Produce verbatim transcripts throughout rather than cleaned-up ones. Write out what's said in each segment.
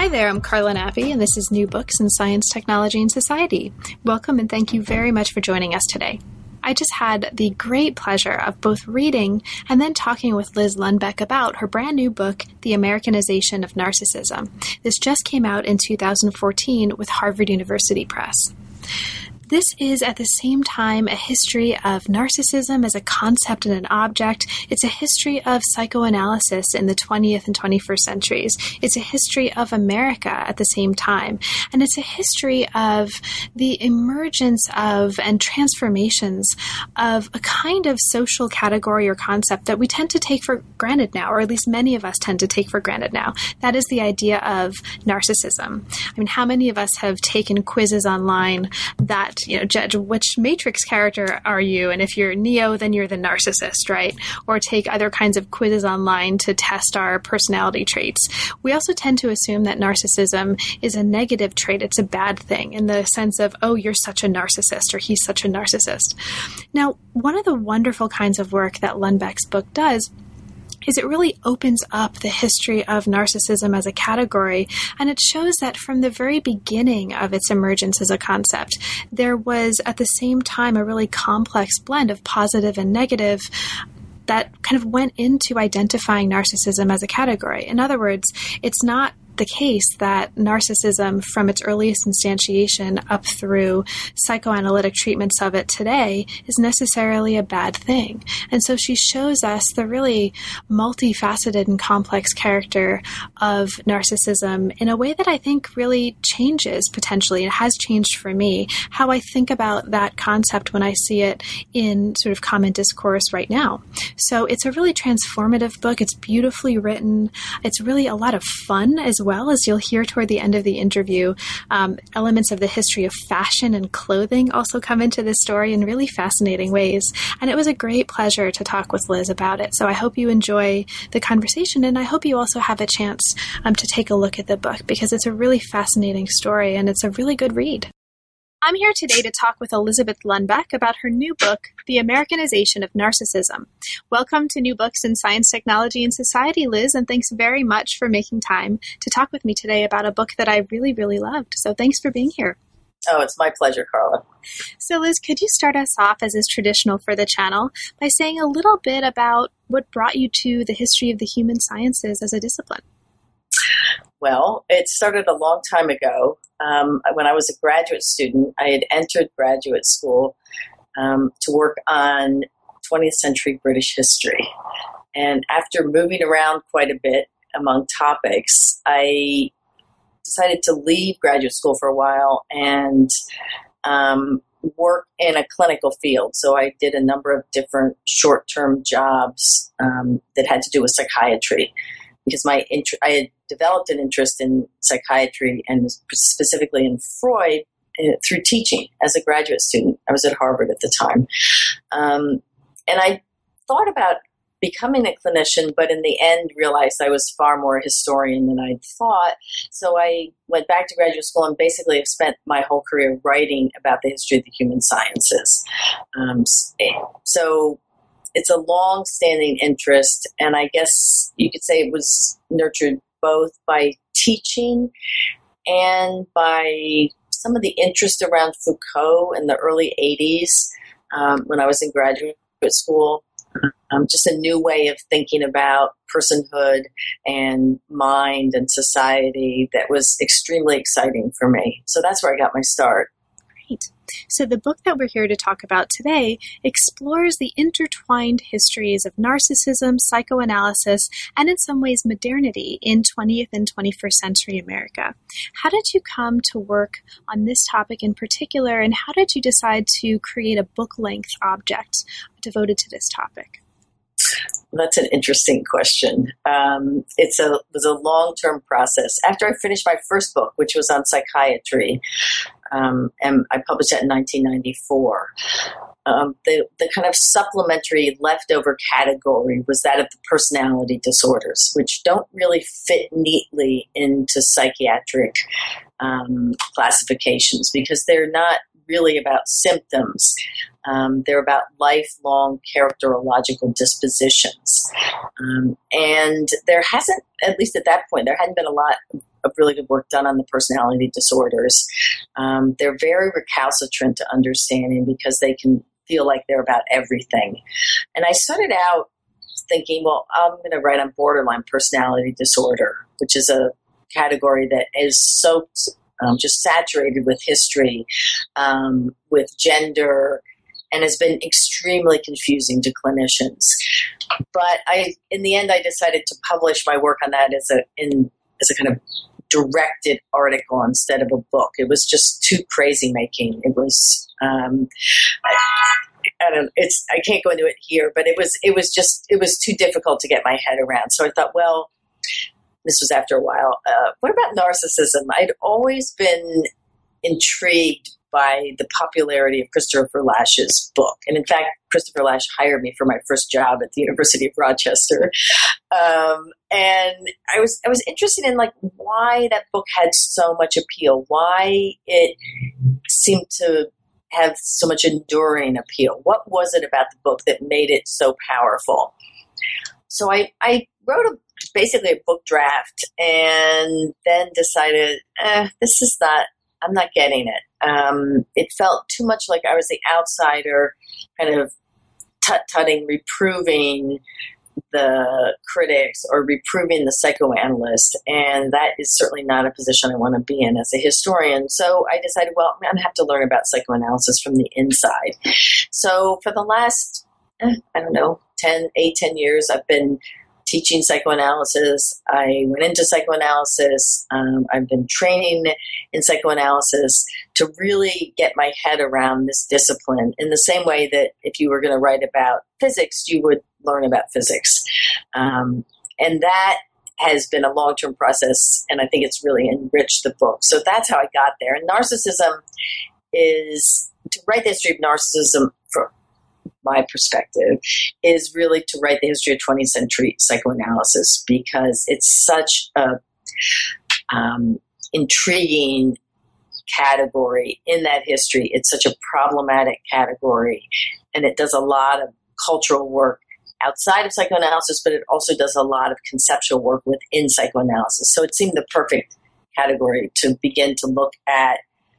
Hi there, I'm Carla Nappi, and this is New Books in Science, Technology, and Society. Welcome, and thank you very much for joining us today. I just had the great pleasure of both reading and then talking with Liz Lundbeck about her brand new book, The Americanization of Narcissism. This just came out in two thousand fourteen with Harvard University Press. This is at the same time a history of narcissism as a concept and an object. It's a history of psychoanalysis in the twentieth and twenty-first centuries. It's a history of America at the same time. And it's a history of the emergence of and transformations of a kind of social category or concept that we tend to take for granted now, or at least many of us tend to take for granted now. That is the idea of narcissism. I mean, how many of us have taken quizzes online that you know, judge which Matrix character are you, and if you're Neo, then you're the narcissist, right? Or take other kinds of quizzes online to test our personality traits. We also tend to assume that narcissism is a negative trait. It's a bad thing in the sense of, oh, you're such a narcissist, or he's such a narcissist. Now, one of the wonderful kinds of work that Lundbeck's book does is it really opens up the history of narcissism as a category, and it shows that from the very beginning of its emergence as a concept, there was at the same time a really complex blend of positive and negative that kind of went into identifying narcissism as a category. In other words, it's not the case that narcissism from its earliest instantiation up through psychoanalytic treatments of it today is necessarily a bad thing. And so she shows us the really multifaceted and complex character of narcissism in a way that I think really changes potentially. It has changed for me how I think about that concept when I see it in sort of common discourse right now. So it's a really transformative book. It's beautifully written. It's really a lot of fun as well. Well, as you'll hear toward the end of the interview, um, elements of the history of fashion and clothing also come into this story in really fascinating ways. And it was a great pleasure to talk with Liz about it. So I hope you enjoy the conversation, and I hope you also have a chance um, to take a look at the book, because it's a really fascinating story and it's a really good read. I'm here today to talk with Elizabeth Lundbeck about her new book, The Americanization of Narcissism. Welcome to New Books in Science, Technology, and Society, Liz, and thanks very much for making time to talk with me today about a book that I really, really loved. So thanks for being here. Oh, it's my pleasure, Carla. So Liz, could you start us off, as is traditional for the channel, by saying a little bit about what brought you to the history of the human sciences as a discipline? Well, it started a long time ago. Um, when I was a graduate student, I had entered graduate school um, to work on twentieth century British history. And after moving around quite a bit among topics, I decided to leave graduate school for a while and um, work in a clinical field. So I did a number of different short-term jobs um, that had to do with psychiatry. Because my int- I had developed an interest in psychiatry and specifically in Freud uh, through teaching as a graduate student. I was at Harvard at the time. Um, and I thought about becoming a clinician, but in the end realized I was far more a historian than I'd thought. So I went back to graduate school and basically have spent my whole career writing about the history of the human sciences. Um, so it's a long-standing interest, and I guess you could say it was nurtured both by teaching and by some of the interest around Foucault in the early eighties um, when I was in graduate school. Um, just a new way of thinking about personhood and mind and society that was extremely exciting for me. So that's where I got my start. Great. So the book that we're here to talk about today explores the intertwined histories of narcissism, psychoanalysis, and in some ways modernity in twentieth and twenty-first century America. How did you come to work on this topic in particular, and how did you decide to create a book-length object devoted to this topic? That's an interesting question. Um, it's a it was a long-term process. After I finished my first book, which was on psychiatry, um, and I published that in nineteen ninety-four, um, the, the kind of supplementary leftover category was that of the personality disorders, which don't really fit neatly into psychiatric um, classifications because they're not really about symptoms. Um, they're about lifelong characterological dispositions. Um, and there hasn't, at least at that point, there hadn't been a lot of really good work done on the personality disorders. Um, they're very recalcitrant to understanding because they can feel like they're about everything. And I started out thinking, well, I'm going to write on borderline personality disorder, which is a category that is so um, just saturated with history, um, with gender, and has been extremely confusing to clinicians. But I, in the end, I decided to publish my work on that as a in as a kind of directed article instead of a book. It was just too crazy making. It was. Um, I, I don't. It's. I can't go into it here, but it was. It was just. It was too difficult to get my head around. So I thought, well, this was after a while. Uh, what about narcissism? I'd always been intrigued by the popularity of Christopher Lasch's book. And in fact, Christopher Lasch hired me for my first job at the University of Rochester. Um, and I was I was interested in like why that book had so much appeal, why it seemed to have so much enduring appeal. What was it about the book that made it so powerful? So I, I wrote a, basically a book draft and then decided, eh, this is not, I'm not getting it. Um, it felt too much like I was the outsider, kind of tut-tutting, reproving the critics or reproving the psychoanalyst. And that is certainly not a position I want to be in as a historian. So I decided, well, I'm going to have to learn about psychoanalysis from the inside. So for the last, eh, I don't know, ten, eight, ten years, I've been teaching psychoanalysis. I went into psychoanalysis. Um, I've been training in psychoanalysis to really get my head around this discipline in the same way that if you were going to write about physics, you would learn about physics. Um, and that has been a long-term process, and I think it's really enriched the book. So that's how I got there. And narcissism is, to write the history of narcissism from my perspective, is really to write the history of twentieth century psychoanalysis, because it's such a um, intriguing category in that history. It's such a problematic category, and it does a lot of cultural work outside of psychoanalysis, but it also does a lot of conceptual work within psychoanalysis. So it seemed the perfect category to begin to look at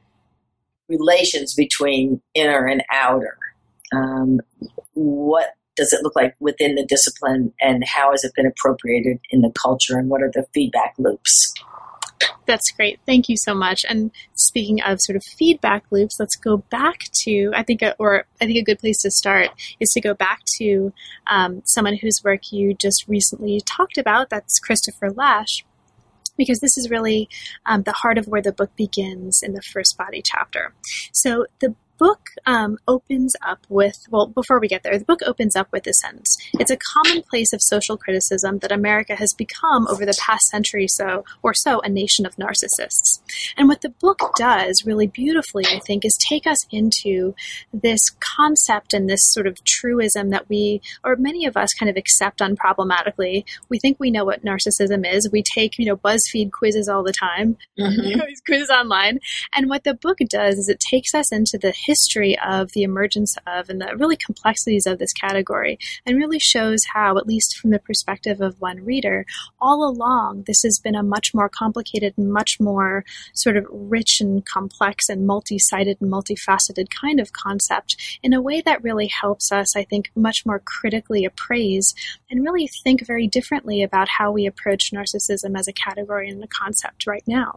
relations between inner and outer. Um, what does it look like within the discipline, and how has it been appropriated in the culture, and what are the feedback loops? That's great. Thank you so much. And speaking of sort of feedback loops, let's go back to, I think, a, or I think a good place to start is to go back to um, someone whose work you just recently talked about. That's Christopher Lasch, because this is really um, the heart of where the book begins in the first body chapter. So the book um, opens up with, well, before we get there, the book opens up with this sentence. It's a commonplace of social criticism that America has become over the past century so or so a nation of narcissists. And what the book does really beautifully, I think, is take us into this concept and this sort of truism that we, or many of us kind of accept unproblematically. We think we know what narcissism is. We take, you know, BuzzFeed quizzes all the time, mm-hmm. you know, these quizzes online. And what the book does is it takes us into the history of the emergence of and the really complexities of this category, and really shows how, at least from the perspective of one reader, all along this has been a much more complicated and much more sort of rich and complex and multi-sided and multifaceted kind of concept in a way that really helps us, I think, much more critically appraise and really think very differently about how we approach narcissism as a category and a concept right now.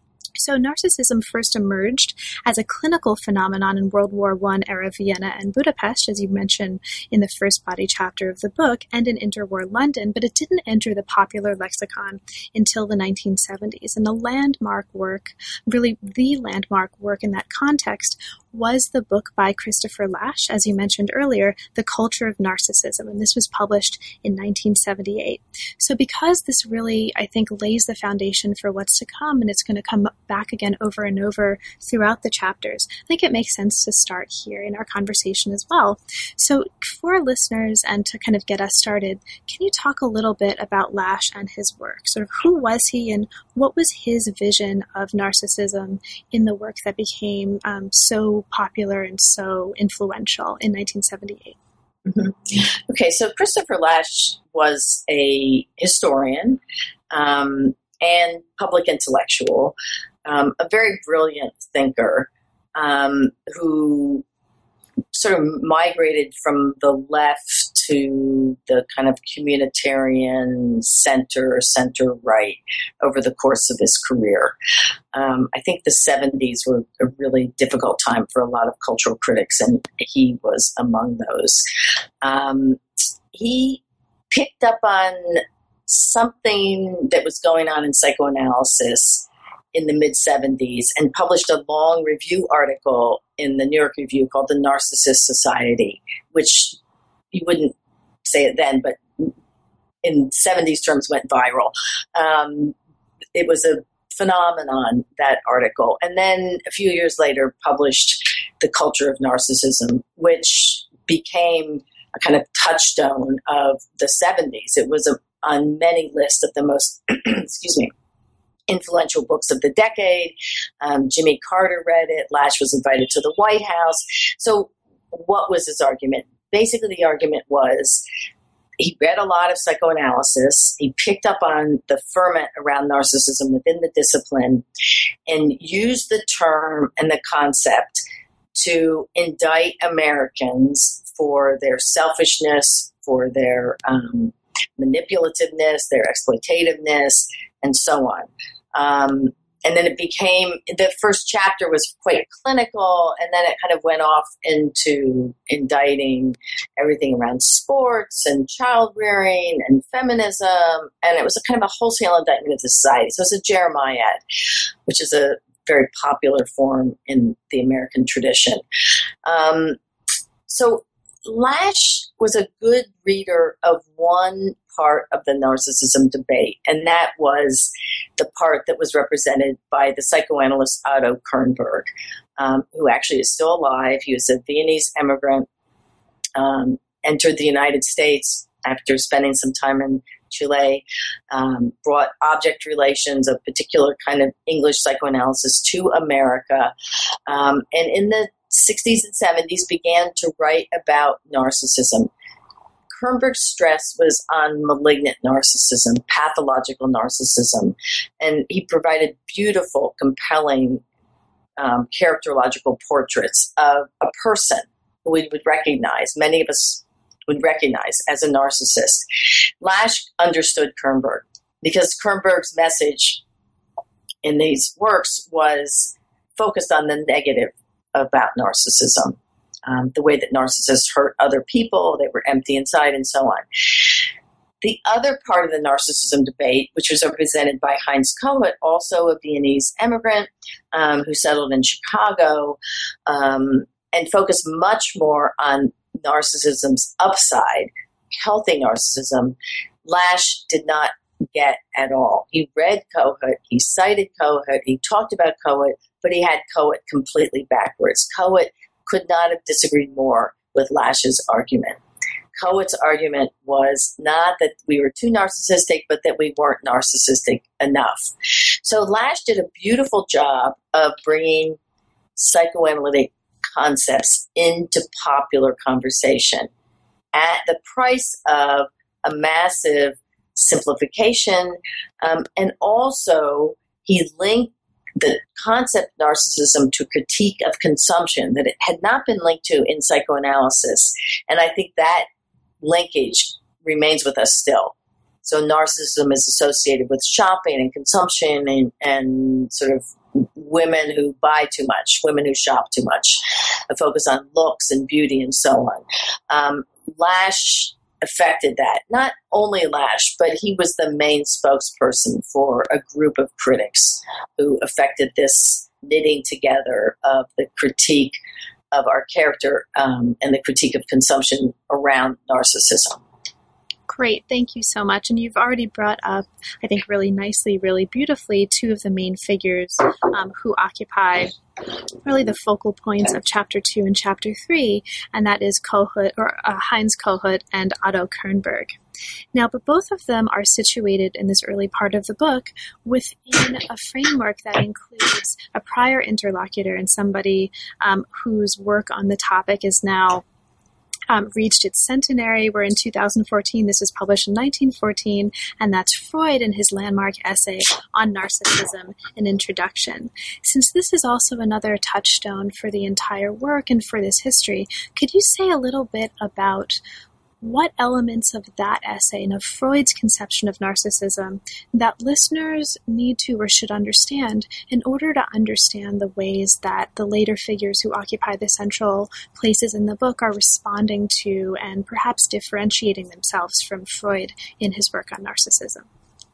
So narcissism first emerged as a clinical phenomenon in World War One era Vienna and Budapest, as you mentioned in the first body chapter of the book, and in interwar London, but it didn't enter the popular lexicon until the nineteen seventies. And the landmark work, really the landmark work in that context, was the book by Christopher Lasch, as you mentioned earlier, The Culture of Narcissism, and this was published in nineteen seventy-eight. So because this really, I think, lays the foundation for what's to come, and it's going to come back again over and over throughout the chapters, I think it makes sense to start here in our conversation as well. So for our listeners and to kind of get us started, can you talk a little bit about Lasch and his work? Sort of who was he and what was his vision of narcissism in the work that became um, so so popular and so influential in nineteen seventy-eight? Mm-hmm. Okay, so Christopher Lasch was a historian um, and public intellectual, um, a very brilliant thinker um, who sort of migrated from the left to the kind of communitarian center, center right over the course of his career. Um, I think the seventies were a really difficult time for a lot of cultural critics, and he was among those. Um, he picked up on something that was going on in psychoanalysis in the mid-seventies and published a long review article in the New York Review called The Narcissist Society, which you wouldn't say it then, but in seventies terms went viral. Um, it was a phenomenon, that article. And then a few years later published The Culture of Narcissism, which became a kind of touchstone of the seventies. It was a, on many lists of the most, excuse me, influential books of the decade. Um, Jimmy Carter read it. Lasch was invited to the White House. So what was his argument? Basically, the argument was he read a lot of psychoanalysis. He picked up on the ferment around narcissism within the discipline and used the term and the concept to indict Americans for their selfishness, for their um, manipulativeness, their exploitativeness, and so on. Um, and then it became, the first chapter was quite clinical, and then it kind of went off into indicting everything around sports and child rearing and feminism, and it was a kind of a wholesale indictment of the society. So it's a Jeremiad, which is a very popular form in the American tradition. Um, so Lasch was a good reader of one part of the narcissism debate, and that was the part that was represented by the psychoanalyst Otto Kernberg, um, who actually is still alive. He was a Viennese immigrant, um, entered the United States after spending some time in Chile, um, brought object relations, a particular kind of English psychoanalysis, to America, um, and in the sixties and seventies began to write about narcissism. Kernberg's stress was on malignant narcissism, pathological narcissism, and he provided beautiful, compelling um, characterological portraits of a person who we would recognize, many of us would recognize as a narcissist. Lasch understood Kernberg because Kernberg's message in these works was focused on the negative about narcissism, um, the way that narcissists hurt other people, they were empty inside, and so on. The other part of the narcissism debate, which was represented by Heinz Kohut, also a Viennese immigrant um, who settled in Chicago, um, and focused much more on narcissism's upside, healthy narcissism, Lasch did not get at all. He read Kohut, he cited Kohut, he talked about Kohut, but he had Kohut completely backwards. Kohut could not have disagreed more with Lasch's argument. Kohut's argument was not that we were too narcissistic, but that we weren't narcissistic enough. So Lasch did a beautiful job of bringing psychoanalytic concepts into popular conversation at the price of a massive simplification, um, and also he linked the concept of narcissism to critique of consumption that it had not been linked to in psychoanalysis. And I think that linkage remains with us still. So narcissism is associated with shopping and consumption and, and sort of women who buy too much, women who shop too much, a focus on looks and beauty and so on. Um, Lasch affected that. Not only Lasch, but he was the main spokesperson for a group of critics who affected this knitting together of the critique of our character um, and the critique of consumption around narcissism. Great. Thank you so much. And you've already brought up, I think, really nicely, really beautifully, two of the main figures um, who occupy really the focal points of chapter two and chapter three, and that is Kohut, or uh, Heinz Kohut and Otto Kernberg. Now, but both of them are situated in this early part of the book within a framework that includes a prior interlocutor and somebody um, whose work on the topic is now Um, reached its centenary. We're in two thousand fourteen. This was published in nineteen fourteen, and that's Freud in his landmark essay on narcissism, An Introduction. Since this is also another touchstone for the entire work and for this history, could you say a little bit about what elements of that essay and of Freud's conception of narcissism that listeners need to or should understand in order to understand the ways that the later figures who occupy the central places in the book are responding to and perhaps differentiating themselves from Freud in his work on narcissism?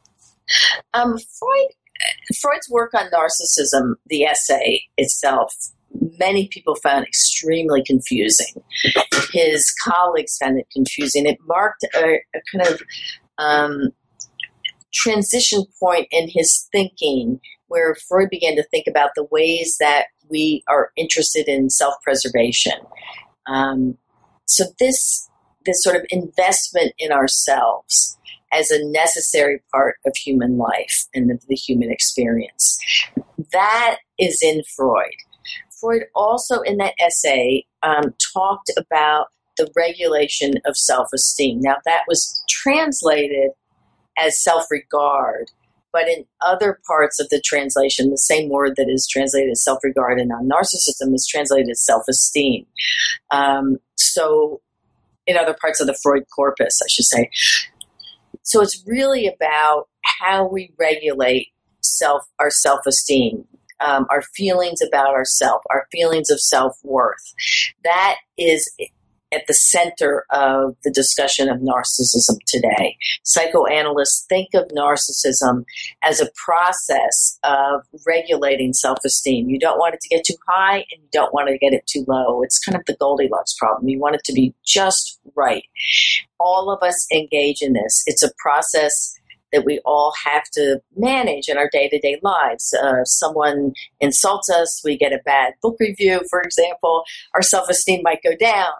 Um, Freud, Freud's work on narcissism, the essay itself, many people found extremely confusing. His colleagues found it confusing. It marked a, a kind of um, transition point in his thinking where Freud began to think about the ways that we are interested in self-preservation. Um, so this, this sort of investment in ourselves as a necessary part of human life and of the human experience, that is in Freud. Freud also, in that essay, um, talked about the regulation of self-esteem. Now, that was translated as self-regard, but in other parts of the translation, the same word that is translated as self-regard and on narcissism is translated as self-esteem. Um, so, in other parts of the Freud corpus, I should say. So, it's really about how we regulate self our self-esteem. Um, our feelings about ourselves, our feelings of self-worth. That is at the center of the discussion of narcissism today. Psychoanalysts think of narcissism as a process of regulating self-esteem. You don't want it to get too high and you don't want to get it too low. It's kind of the Goldilocks problem. You want it to be just right. All of us engage in this. It's a process that we all have to manage in our day-to-day lives. Uh, someone insults us, we get a bad book review, for example, our self-esteem might go down.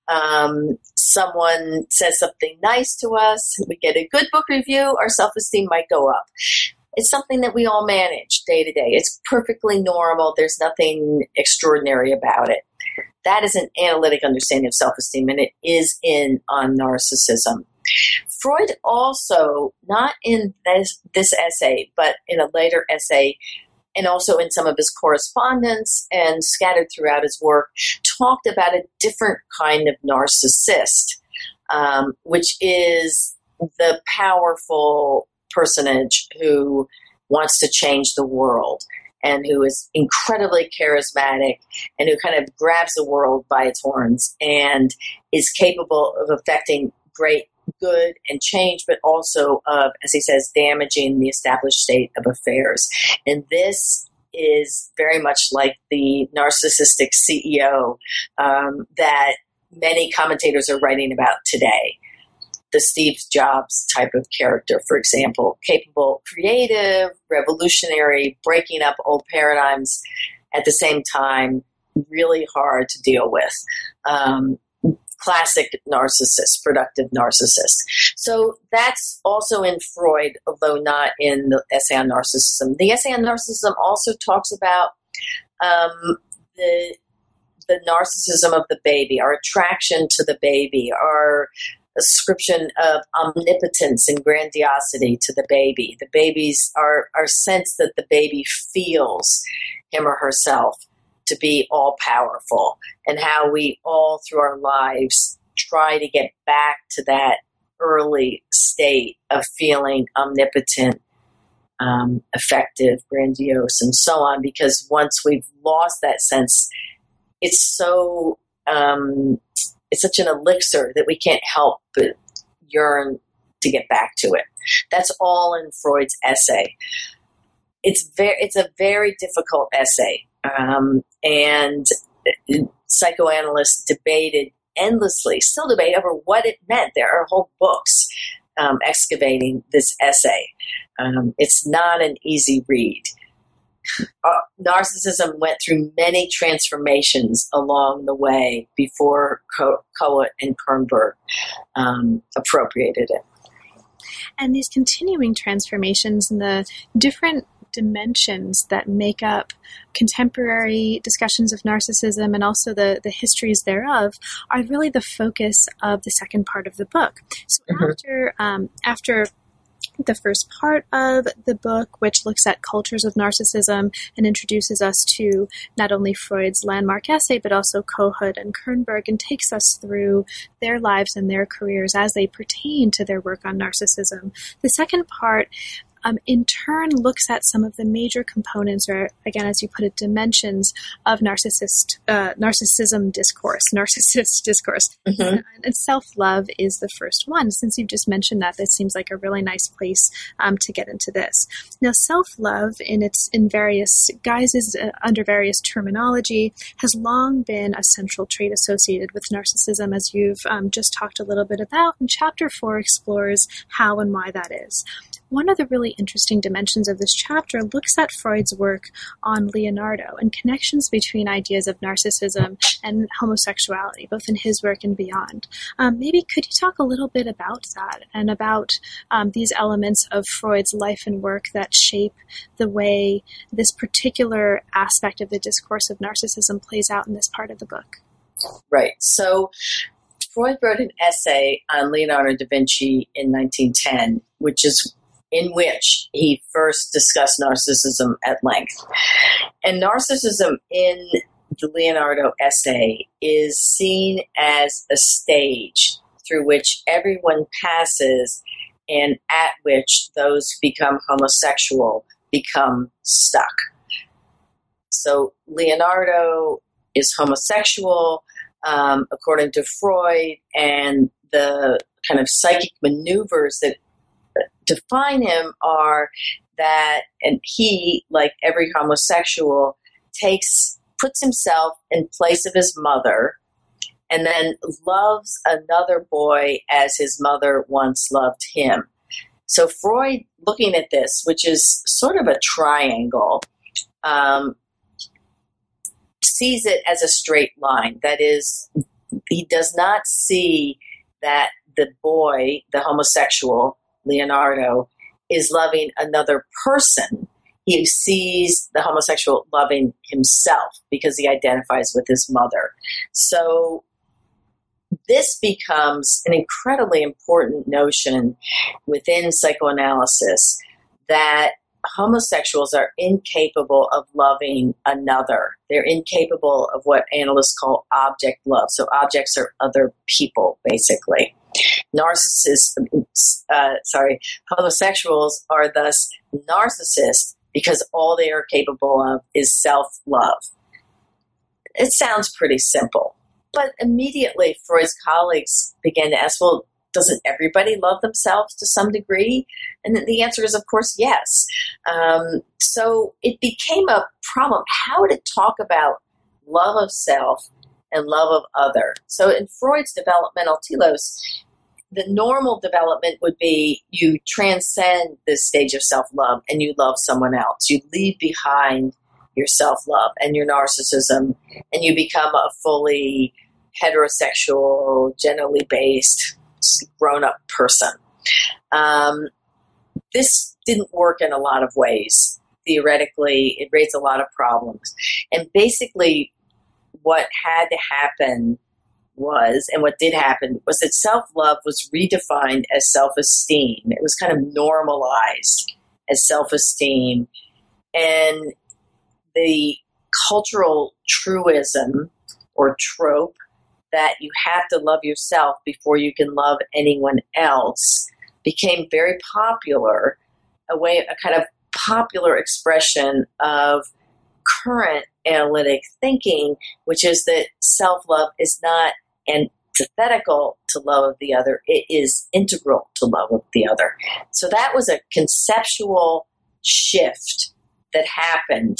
Um, someone says something nice to us, we get a good book review, our self-esteem might go up. It's something that we all manage day-to-day. It's perfectly normal. There's nothing extraordinary about it. That is an analytic understanding of self-esteem, and it is in on narcissism. Freud also, not in this, this essay, but in a later essay, and also in some of his correspondence and scattered throughout his work, talked about a different kind of narcissist, um, which is the powerful personage who wants to change the world and who is incredibly charismatic and who kind of grabs the world by its horns and is capable of affecting great good and change, but also of, as he says, damaging the established state of affairs. And this is very much like the narcissistic C E O um, that many commentators are writing about today. The Steve Jobs type of character, for example, capable, creative, revolutionary, breaking up old paradigms, at the same time, really hard to deal with. Um, Classic narcissist, productive narcissist. So that's also in Freud, although not in the essay on narcissism. The essay on narcissism also talks about um, the the narcissism of the baby, our attraction to the baby, our ascription of omnipotence and grandiosity to the baby. The baby's our our sense that the baby feels him or herself to be all-powerful, and how we all through our lives try to get back to that early state of feeling omnipotent, um, effective, grandiose, and so on, because once we've lost that sense, it's so, um, it's such an elixir that we can't help but yearn to get back to it. That's all in Freud's essay. It's very, it's a very difficult essay. Um, and psychoanalysts debated endlessly, still debate over what it meant. There are whole books um, excavating this essay. Um, it's not an easy read. Uh, narcissism went through many transformations along the way before Co- Kohut and Kernberg um, appropriated it. And these continuing transformations and the different dimensions that make up contemporary discussions of narcissism and also the, the histories thereof are really the focus of the second part of the book. So mm-hmm. after um, after the first part of the book, which looks at cultures of narcissism and introduces us to not only Freud's landmark essay, but also Kohut and Kernberg, and takes us through their lives and their careers as they pertain to their work on narcissism. The second part Um, in turn looks at some of the major components, or again, as you put it, dimensions of narcissist uh, narcissism discourse, narcissist discourse. Mm-hmm. And self-love is the first one. Since you've just mentioned that, this seems like a really nice place um, to get into this. Now, self-love in its in various guises, uh, under various terminology, has long been a central trait associated with narcissism, as you've um, just talked a little bit about. And chapter four explores how and why that is. One of the really interesting dimensions of this chapter looks at Freud's work on Leonardo and connections between ideas of narcissism and homosexuality, both in his work and beyond. Um, maybe could you talk a little bit about that and about um, these elements of Freud's life and work that shape the way this particular aspect of the discourse of narcissism plays out in this part of the book? Right. So Freud wrote an essay on Leonardo da Vinci in nineteen ten, which is in which he first discussed narcissism at length. And narcissism in the Leonardo essay is seen as a stage through which everyone passes and at which those who become homosexual become stuck. So Leonardo is homosexual, um, according to Freud, and the kind of psychic maneuvers that define him are that, and he, like every homosexual, takes puts himself in place of his mother and then loves another boy as his mother once loved him. So Freud, looking at this, which is sort of a triangle, um, sees it as a straight line. That is, he does not see that the boy, the homosexual, Leonardo, is loving another person. He sees the homosexual loving himself because he identifies with his mother. So this becomes an incredibly important notion within psychoanalysis, that homosexuals are incapable of loving another. They're incapable of what analysts call object love. So objects are other people, basically. Narcissists, uh, sorry, homosexuals are thus narcissists because all they are capable of is self-love. It sounds pretty simple, but immediately Freud's colleagues began to ask, well, doesn't everybody love themselves to some degree? And the answer is, of course, yes. Um, so it became a problem how to talk about love of self and love of other. So in Freud's developmental telos, the normal development would be you transcend this stage of self-love and you love someone else. You leave behind your self-love and your narcissism, and you become a fully heterosexual, generally based, grown-up person. Um, this didn't work in a lot of ways. Theoretically, it raised a lot of problems. And basically, what had to happen was, and what did happen, was that self-love was redefined as self-esteem. It was kind of normalized as self-esteem. And the cultural truism or trope that you have to love yourself before you can love anyone else became very popular, a way, a kind of popular expression of current analytic thinking, which is that self-love is not antithetical to love of the other. It is integral to love of the other. So that was a conceptual shift that happened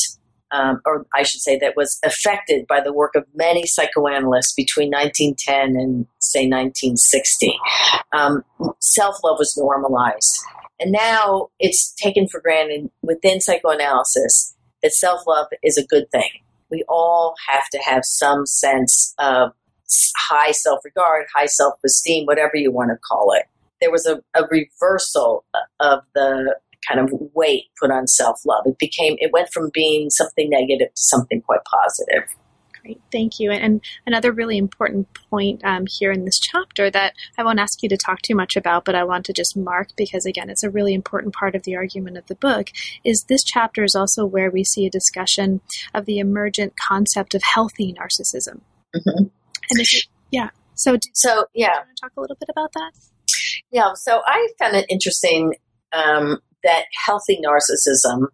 um, or I should say that was affected by the work of many psychoanalysts between nineteen ten and, say, nineteen sixty. Um, self-love was normalized. And now it's taken for granted within psychoanalysis that self-love is a good thing. We all have to have some sense of high self-regard, high self-esteem, whatever you want to call it. There was a, a reversal of the kind of weight put on self-love. It became, it went from being something negative to something quite positive. Great, thank you. And another really important point um, here in this chapter that I won't ask you to talk too much about, but I want to just mark because, again, it's a really important part of the argument of the book, is this chapter is also where we see a discussion of the emergent concept of healthy narcissism. Mm-hmm. And this is, yeah. So, do, so yeah. do you want to talk a little bit about that? Yeah. So I found it interesting um, that healthy narcissism,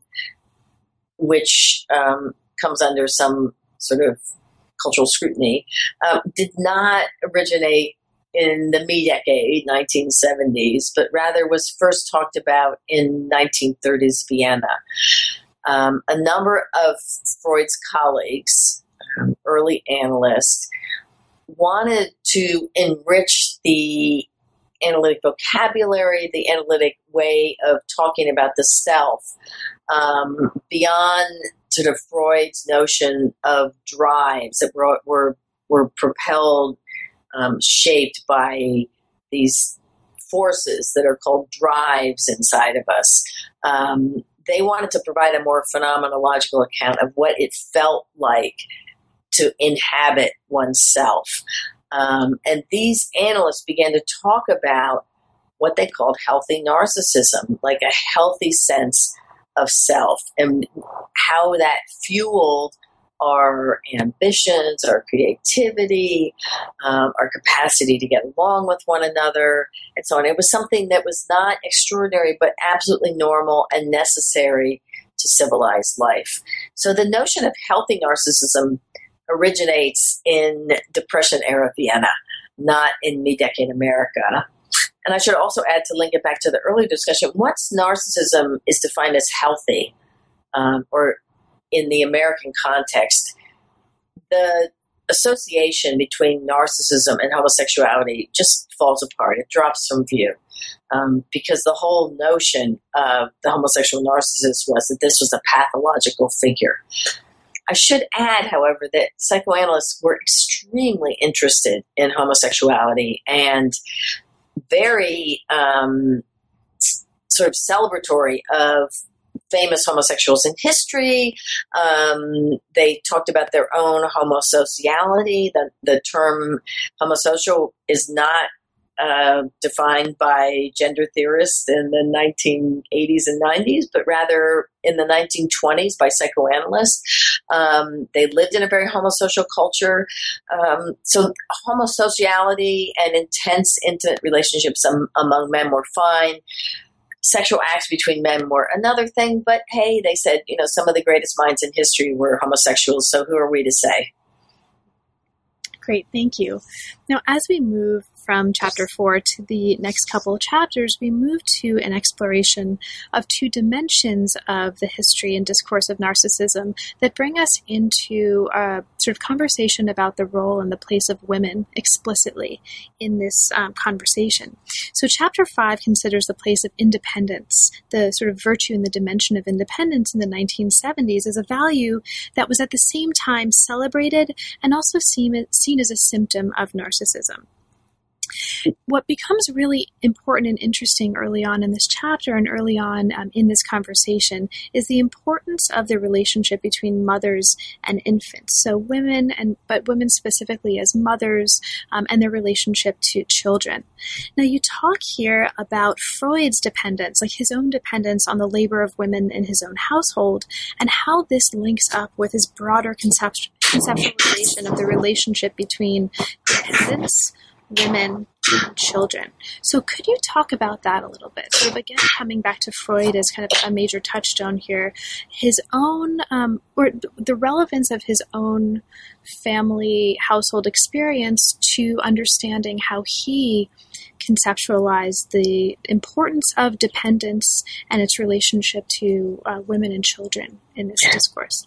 which um, comes under some sort of cultural scrutiny, um, did not originate in the me-decade, nineteen seventies, but rather was first talked about in nineteen thirties Vienna. Um, a number of Freud's colleagues, um, early analysts, wanted to enrich the analytic vocabulary, the analytic way of talking about the self, um, beyond sort of Freud's notion of drives that were were, were propelled, um, shaped by these forces that are called drives inside of us. Um, they wanted to provide a more phenomenological account of what it felt like to inhabit oneself. Um, and these analysts began to talk about what they called healthy narcissism, like a healthy sense of self, and how that fueled our ambitions, our creativity, um, our capacity to get along with one another, and so on. It was something that was not extraordinary, but absolutely normal and necessary to civilized life. So the notion of healthy narcissism originates in Depression-era Vienna, not in me-decade America. And I should also add, to link it back to the earlier discussion, once narcissism is defined as healthy, um, or in the American context, the association between narcissism and homosexuality just falls apart. It drops from view, um, because the whole notion of the homosexual narcissist was that this was a pathological figure. I should add, however, that psychoanalysts were extremely interested in homosexuality and very um, sort of celebratory of famous homosexuals in history. Um, they talked about their own homosociality. The, the term homosocial is not uh, defined by gender theorists in the nineteen eighties and nineties, but rather in the nineteen twenties by psychoanalysts. Um, they lived in a very homosocial culture. Um, so homosociality and intense, intimate relationships um, among men were fine. Sexual acts between men were another thing. But hey, they said, you know, some of the greatest minds in history were homosexuals, so who are we to say? Great, thank you. Now, as we move from chapter four to the next couple of chapters, we move to an exploration of two dimensions of the history and discourse of narcissism that bring us into a sort of conversation about the role and the place of women explicitly in this um, conversation. So chapter five considers the place of independence, the sort of virtue and the dimension of independence in the nineteen seventies as a value that was at the same time celebrated and also seen, seen as a symptom of narcissism. What becomes really important and interesting early on in this chapter and early on um, in this conversation is the importance of the relationship between mothers and infants. So women, and but women specifically as mothers, um, and their relationship to children. Now, you talk here about Freud's dependence, like his own dependence on the labor of women in his own household, and how this links up with his broader concept- conceptualization of the relationship between dependence, women, and children. So could you talk about that a little bit? Sort of again, coming back to Freud as kind of a major touchstone here, his own, um, or the relevance of his own family household experience to understanding how he conceptualized the importance of dependence and its relationship to uh, women and children in this discourse.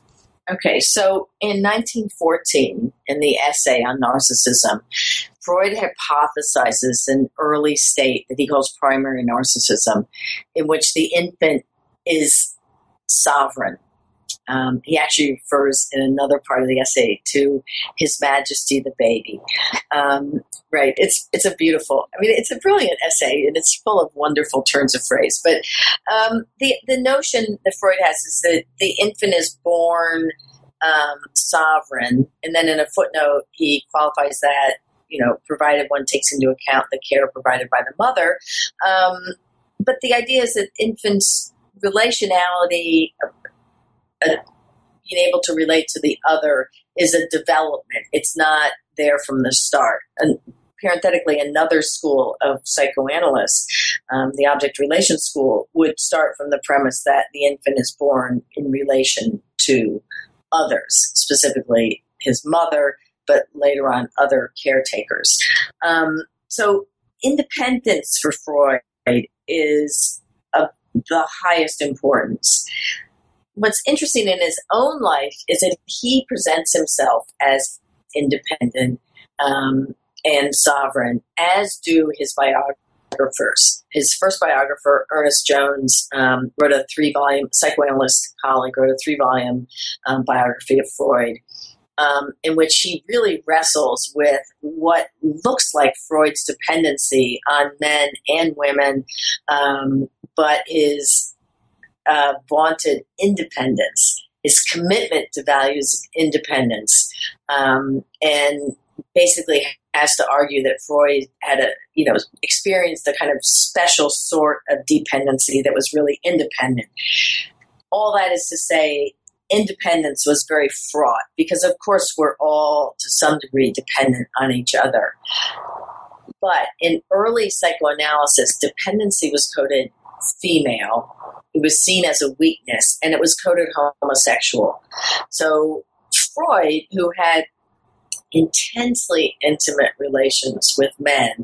Okay, so in nineteen fourteen, in the essay on narcissism, Freud hypothesizes an early state that he calls primary narcissism, in which the infant is sovereign. Um, he actually refers in another part of the essay to His Majesty the baby. Um, right? It's it's a beautiful. I mean, it's a brilliant essay, and it's full of wonderful turns of phrase. But um, the the notion that Freud has is that the infant is born um, sovereign, and then in a footnote he qualifies that, you know, provided one takes into account the care provided by the mother. Um, but the idea is that infants' relationality, uh, being able to relate to the other, is a development. It's not there from the start. And parenthetically, another school of psychoanalysts, um, the object relation school, would start from the premise that the infant is born in relation to others, specifically his mother, but later on other caretakers. Um, so independence for Freud is of the highest importance. What's interesting in his own life is that he presents himself as independent um, and sovereign, as do his biographers. His first biographer, Ernest Jones, um, wrote a three-volume, psychoanalyst colleague, wrote a three-volume um, biography of Freud, um, in which he really wrestles with what looks like Freud's dependency on men and women, um, but his Uh, vaunted independence, his commitment to values of independence, um, and basically has to argue that Freud had a, you know, experienced a kind of special sort of dependency that was really independent. All that is to say, independence was very fraught because, of course, we're all to some degree dependent on each other. But in early psychoanalysis, dependency was coded female. It was seen as a weakness, and it was coded homosexual. So Freud, who had intensely intimate relations with men,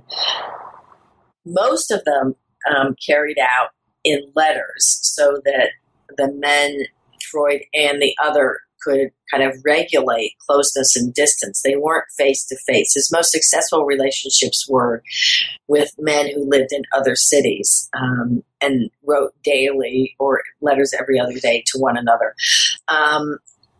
most of them um, carried out in letters so that the men, Freud and the other, could kind of regulate closeness and distance. They weren't face-to-face. His most successful relationships were with men who lived in other cities um, and wrote daily or letters every other day to one another. Um,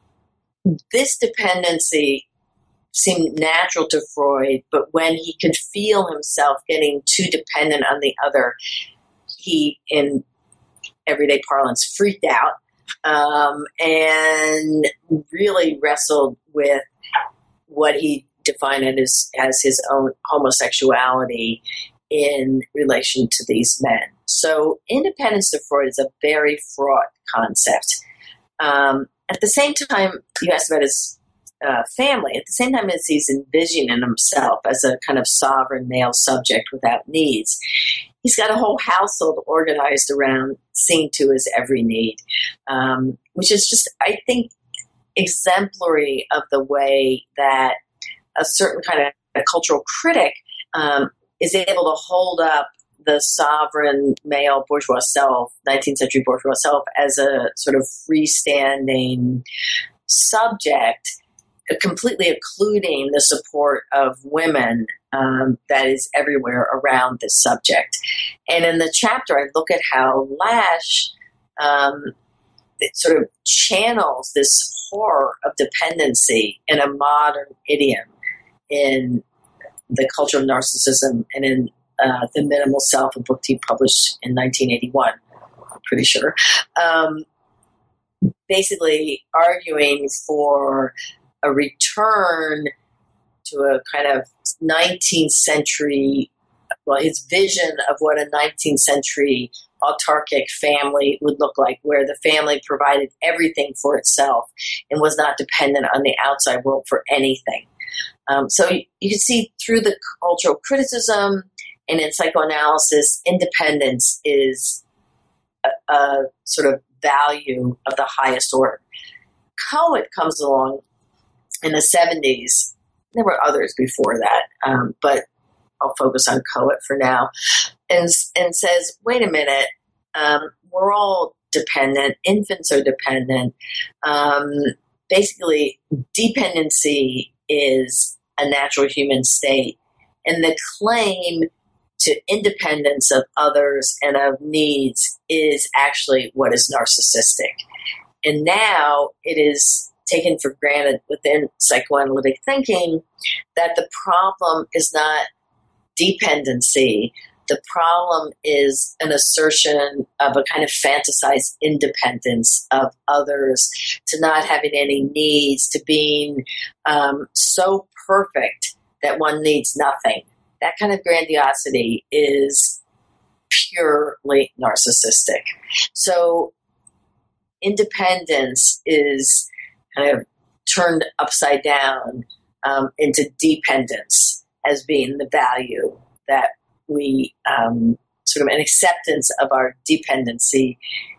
this dependency seemed natural to Freud, but when he could feel himself getting too dependent on the other, he, in everyday parlance, freaked out. Um, and really wrestled with what he defined as, as his own homosexuality in relation to these men. So independence to Freud is a very fraught concept. Um, at the same time, you asked about his uh, family. At the same time as he's envisioning himself as a kind of sovereign male subject without needs, he's got a whole household organized around seeing to his every need, um, which is just, I think, exemplary of the way that a certain kind of a cultural critic um, is able to hold up the sovereign male bourgeois self, nineteenth century bourgeois self, as a sort of freestanding subject, completely occluding the support of women um, that is everywhere around this subject. And in the chapter, I look at how Lasch um, it sort of channels this horror of dependency in a modern idiom in The Culture of Narcissism and in uh, The Minimal Self, a book he published in nineteen eighty-one, I'm pretty sure. Um, basically arguing for a return to a kind of nineteenth century, well, his vision of what a nineteenth century autarkic family would look like, where the family provided everything for itself and was not dependent on the outside world for anything. Um, so you, you can see through the cultural criticism and in psychoanalysis, independence is a, a sort of value of the highest order. Coet comes along in the seventies. There were others before that, um, but I'll focus on Coet for now, and, and says, wait a minute, um, we're all dependent. Infants are dependent. Um, basically dependency is a natural human state, and the claim to independence of others and of needs is actually what is narcissistic. And now it is taken for granted within psychoanalytic thinking that the problem is not dependency. The problem is an assertion of a kind of fantasized independence of others, to not having any needs, to being um, so perfect that one needs nothing. That kind of grandiosity is purely narcissistic. So independence is kind of turned upside down um, into dependence as being the value that we um, sort of an acceptance of our dependency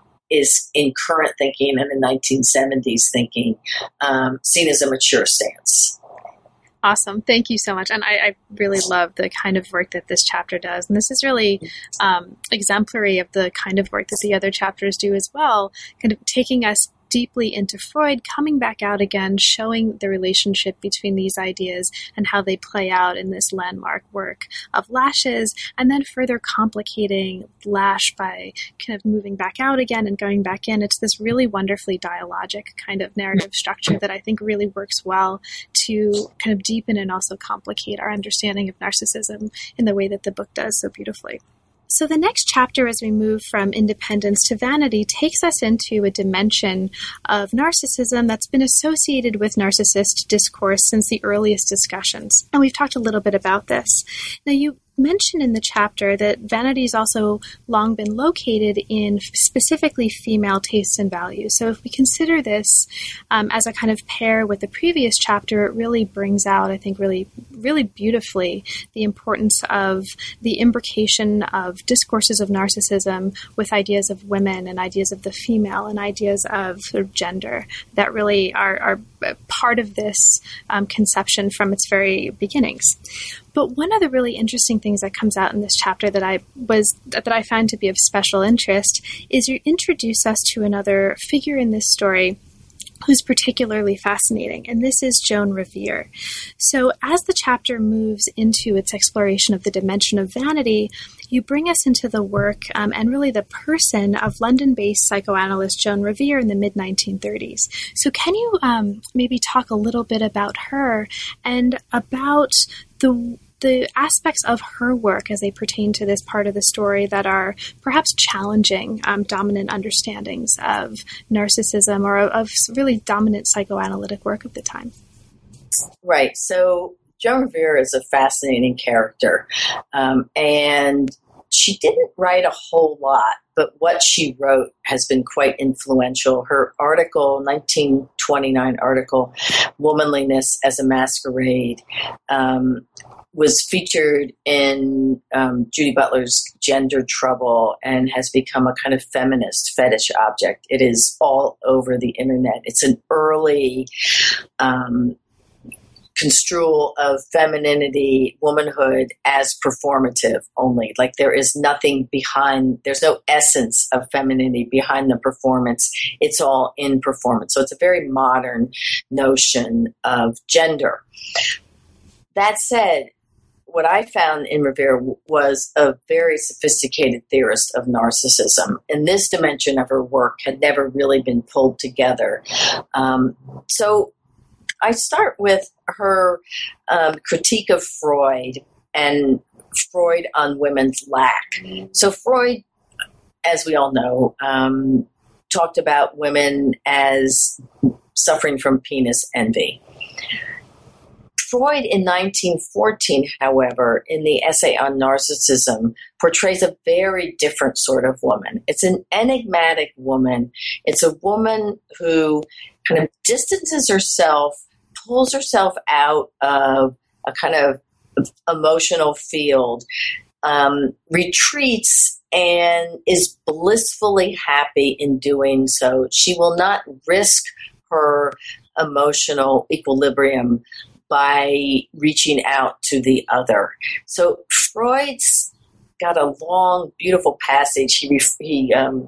is in current thinking and the nineteen seventies thinking um, seen as a mature stance. Awesome. Thank you so much. And I, I really love the kind of work that this chapter does. And this is really um, exemplary of the kind of work that the other chapters do as well, kind of taking us deeply into Freud, coming back out again, showing the relationship between these ideas and how they play out in this landmark work of Lashes, and then further complicating Lash by kind of moving back out again and going back in. It's this really wonderfully dialogic kind of narrative structure that I think really works well to kind of deepen and also complicate our understanding of narcissism in the way that the book does so beautifully. So the next chapter, as we move from independence to vanity, takes us into a dimension of narcissism that's been associated with narcissist discourse since the earliest discussions. And we've talked a little bit about this. Now, you mentioned in the chapter that vanity has also long been located in specifically female tastes and values. So if we consider this um, as a kind of pair with the previous chapter, it really brings out, I think, really, really beautifully the importance of the imbrication of discourses of narcissism with ideas of women and ideas of the female and ideas of, sort of gender that really are, are part of this um, conception from its very beginnings. But one of the really interesting things that comes out in this chapter that I was that I found to be of special interest is you introduce us to another figure in this story who's particularly fascinating, and this is Joan Revere. So as the chapter moves into its exploration of the dimension of vanity, you bring us into the work um, and really the person of London-based psychoanalyst Joan Revere in the mid nineteen thirties. So can you um, maybe talk a little bit about her and about the the aspects of her work as they pertain to this part of the story that are perhaps challenging um, dominant understandings of narcissism or of, of really dominant psychoanalytic work of the time? Right. So Joan Revere is a fascinating character, um, and she didn't write a whole lot, but what she wrote has been quite influential. Her article, nineteen twenty-nine article, Womanliness as a Masquerade, um, was featured in um, Judy Butler's Gender Trouble and has become a kind of feminist fetish object. It is all over the internet. It's an early um, construal of femininity, womanhood as performative only. Like there is nothing behind, there's no essence of femininity behind the performance. It's all in performance. So it's a very modern notion of gender. That said, what I found in Revere was a very sophisticated theorist of narcissism, and this dimension of her work had never really been pulled together. Um, so I start with her um, critique of Freud and Freud on women's lack. So Freud, as we all know, um, talked about women as suffering from penis envy. Freud in nineteen fourteen, however, in the essay on narcissism, portrays a very different sort of woman. It's an enigmatic woman. It's a woman who kind of distances herself, pulls herself out of a kind of emotional field, um, retreats, and is blissfully happy in doing so. She will not risk her emotional equilibrium by reaching out to the other. So Freud's got a long, beautiful passage. He, he um,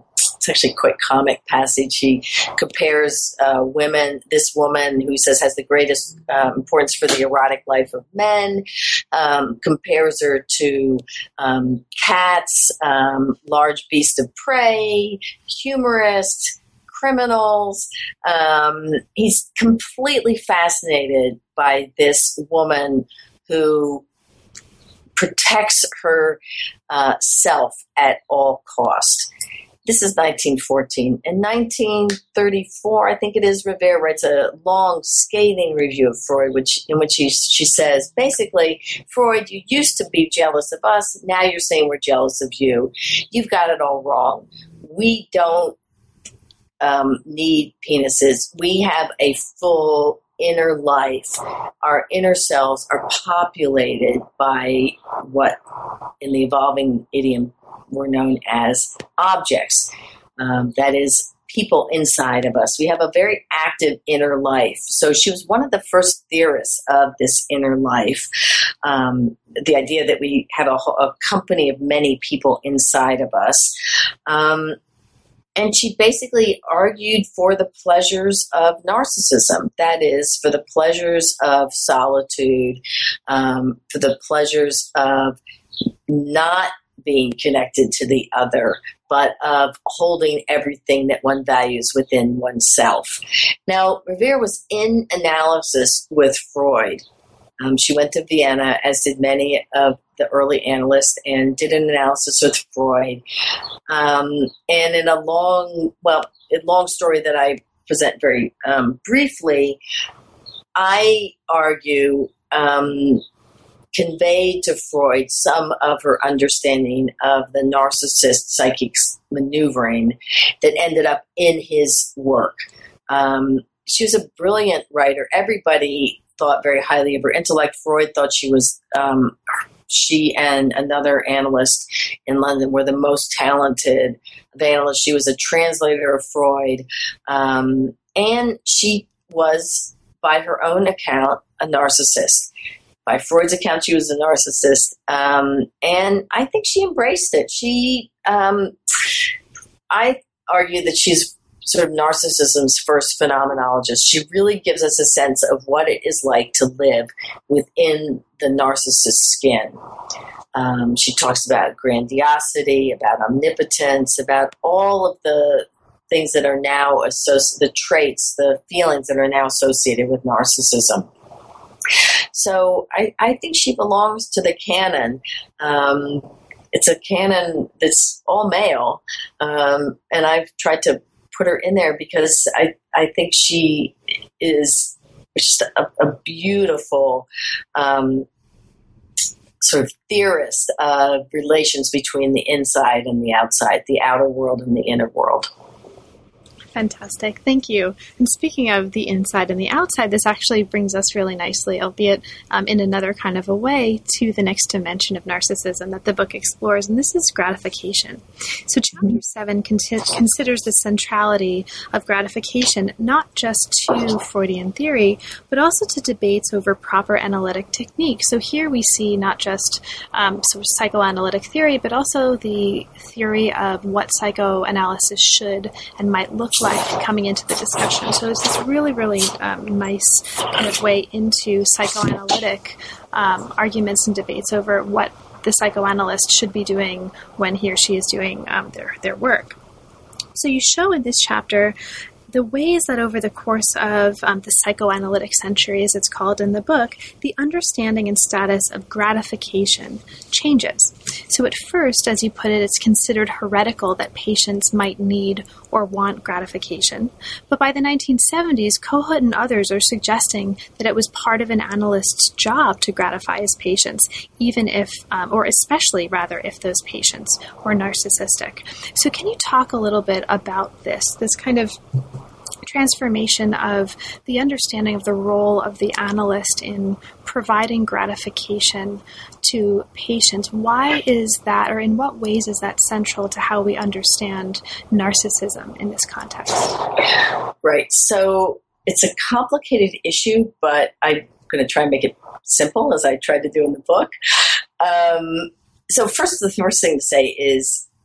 it's actually quite comic passage. He compares uh, women, this woman who says has the greatest uh, importance for the erotic life of men, um, compares her to um, cats, um, large beasts of prey, humorists, criminals. Um, he's completely fascinated by this woman who protects her uh, self at all cost. This is nineteen fourteen. In nineteen thirty-four, I think it is, Rivera writes a long, scathing review of Freud, which in which she, she says, basically, Freud, you used to be jealous of us. Now you're saying we're jealous of you. You've got it all wrong. We don't um, need penises. We have a full inner life. Our inner selves are populated by what in the evolving idiom were known as objects. Um, that is, people inside of us. We have a very active inner life. So she was one of the first theorists of this inner life. Um, the idea that we have a, a company of many people inside of us. Um, And she basically argued for the pleasures of narcissism. That is, for the pleasures of solitude, um, for the pleasures of not being connected to the other, but of holding everything that one values within oneself. Now, Rivera was in analysis with Freud. Um, she went to Vienna, as did many of the early analysts, and did an analysis with Freud. Um, and in a long, well, a long story that I present very um, briefly, I argue um, conveyed to Freud some of her understanding of the narcissist psychic maneuvering that ended up in his work. Um, she was a brilliant writer. Everybody thought very highly of her intellect. Freud thought she was, um, she and another analyst in London were the most talented of analysts. She was a translator of Freud. Um, and she was, by her own account, a narcissist. By Freud's account, she was a narcissist. Um, and I think she embraced it. She, um, I argue that she's sort of narcissism's first phenomenologist. She really gives us a sense of what it is like to live within the narcissist's skin. Um, she talks about grandiosity, about omnipotence, about all of the things that are now associated, the traits, the feelings that are now associated with narcissism. So I, I think she belongs to the canon. Um, it's a canon that's all male, um, and I've tried to put her in there because I, I think she is just a, a beautiful um, sort of theorist of relations between the inside and the outside, the outer world and the inner world. Fantastic. Thank you. And speaking of the inside and the outside, this actually brings us really nicely, albeit um, in another kind of a way, to the next dimension of narcissism that the book explores, and this is gratification. So chapter seven con- considers the centrality of gratification, not just to Freudian theory, but also to debates over proper analytic technique. So here we see not just um, sort of psychoanalytic theory, but also the theory of what psychoanalysis should and might look like coming into the discussion. So it's this really, really um, nice kind of way into psychoanalytic um, arguments and debates over what the psychoanalyst should be doing when he or she is doing um, their, their work. So you show in this chapter the ways that over the course of um, the psychoanalytic century, as it's called in the book, the understanding and status of gratification changes. So at first, as you put it, it's considered heretical that patients might need or want gratification. But by the nineteen seventies, Kohut and others are suggesting that it was part of an analyst's job to gratify his patients, even if, um, or especially rather, if those patients were narcissistic. So can you talk a little bit about this, this kind of transformation of the understanding of the role of the analyst in providing gratification to patients? Why is that, or in what ways is that central to how we understand narcissism in this context? Right. So it's a complicated issue, but I'm going to try and make it simple, as I tried to do in the book. Um, so first, the first thing to say is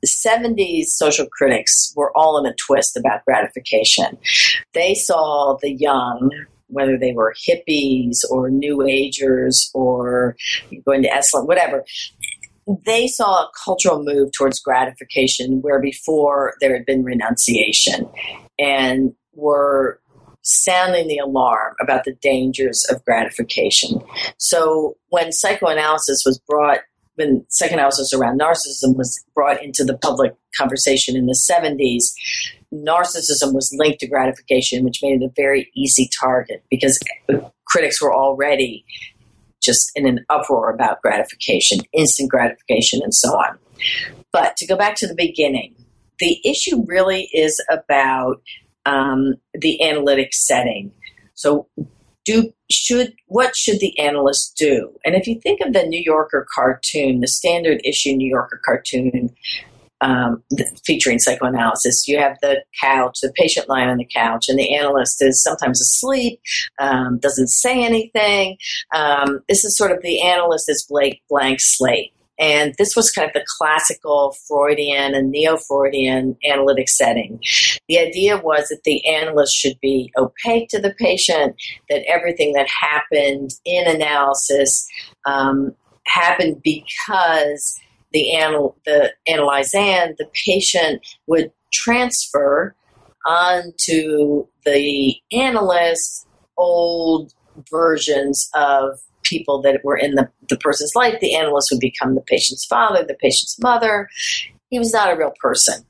the seventies social critics were all in a twist about gratification. They saw the young, whether they were hippies or New Agers or going to Esalen, whatever, they saw a cultural move towards gratification where before there had been renunciation, and were sounding the alarm about the dangers of gratification. So when psychoanalysis was brought, when psychoanalysis around narcissism was brought into the public conversation in the seventies, narcissism was linked to gratification, which made it a very easy target because critics were already just in an uproar about gratification, instant gratification, and so on. But to go back to the beginning, the issue really is about um, the analytic setting. So do should what should the analyst do? And if you think of the New Yorker cartoon, the standard issue New Yorker cartoon um, featuring psychoanalysis, you have the couch, the patient lying on the couch, and the analyst is sometimes asleep, um, doesn't say anything. Um, this is sort of the analyst is blank, blank slate. And this was kind of the classical Freudian and neo-Freudian analytic setting. The idea was that the analyst should be opaque to the patient, that everything that happened in analysis um, happened because the, anal- the analysand, the patient, would transfer onto the analyst old versions of people that were in the, the person's life. The analyst would become the patient's father, the patient's mother. He was not a real person.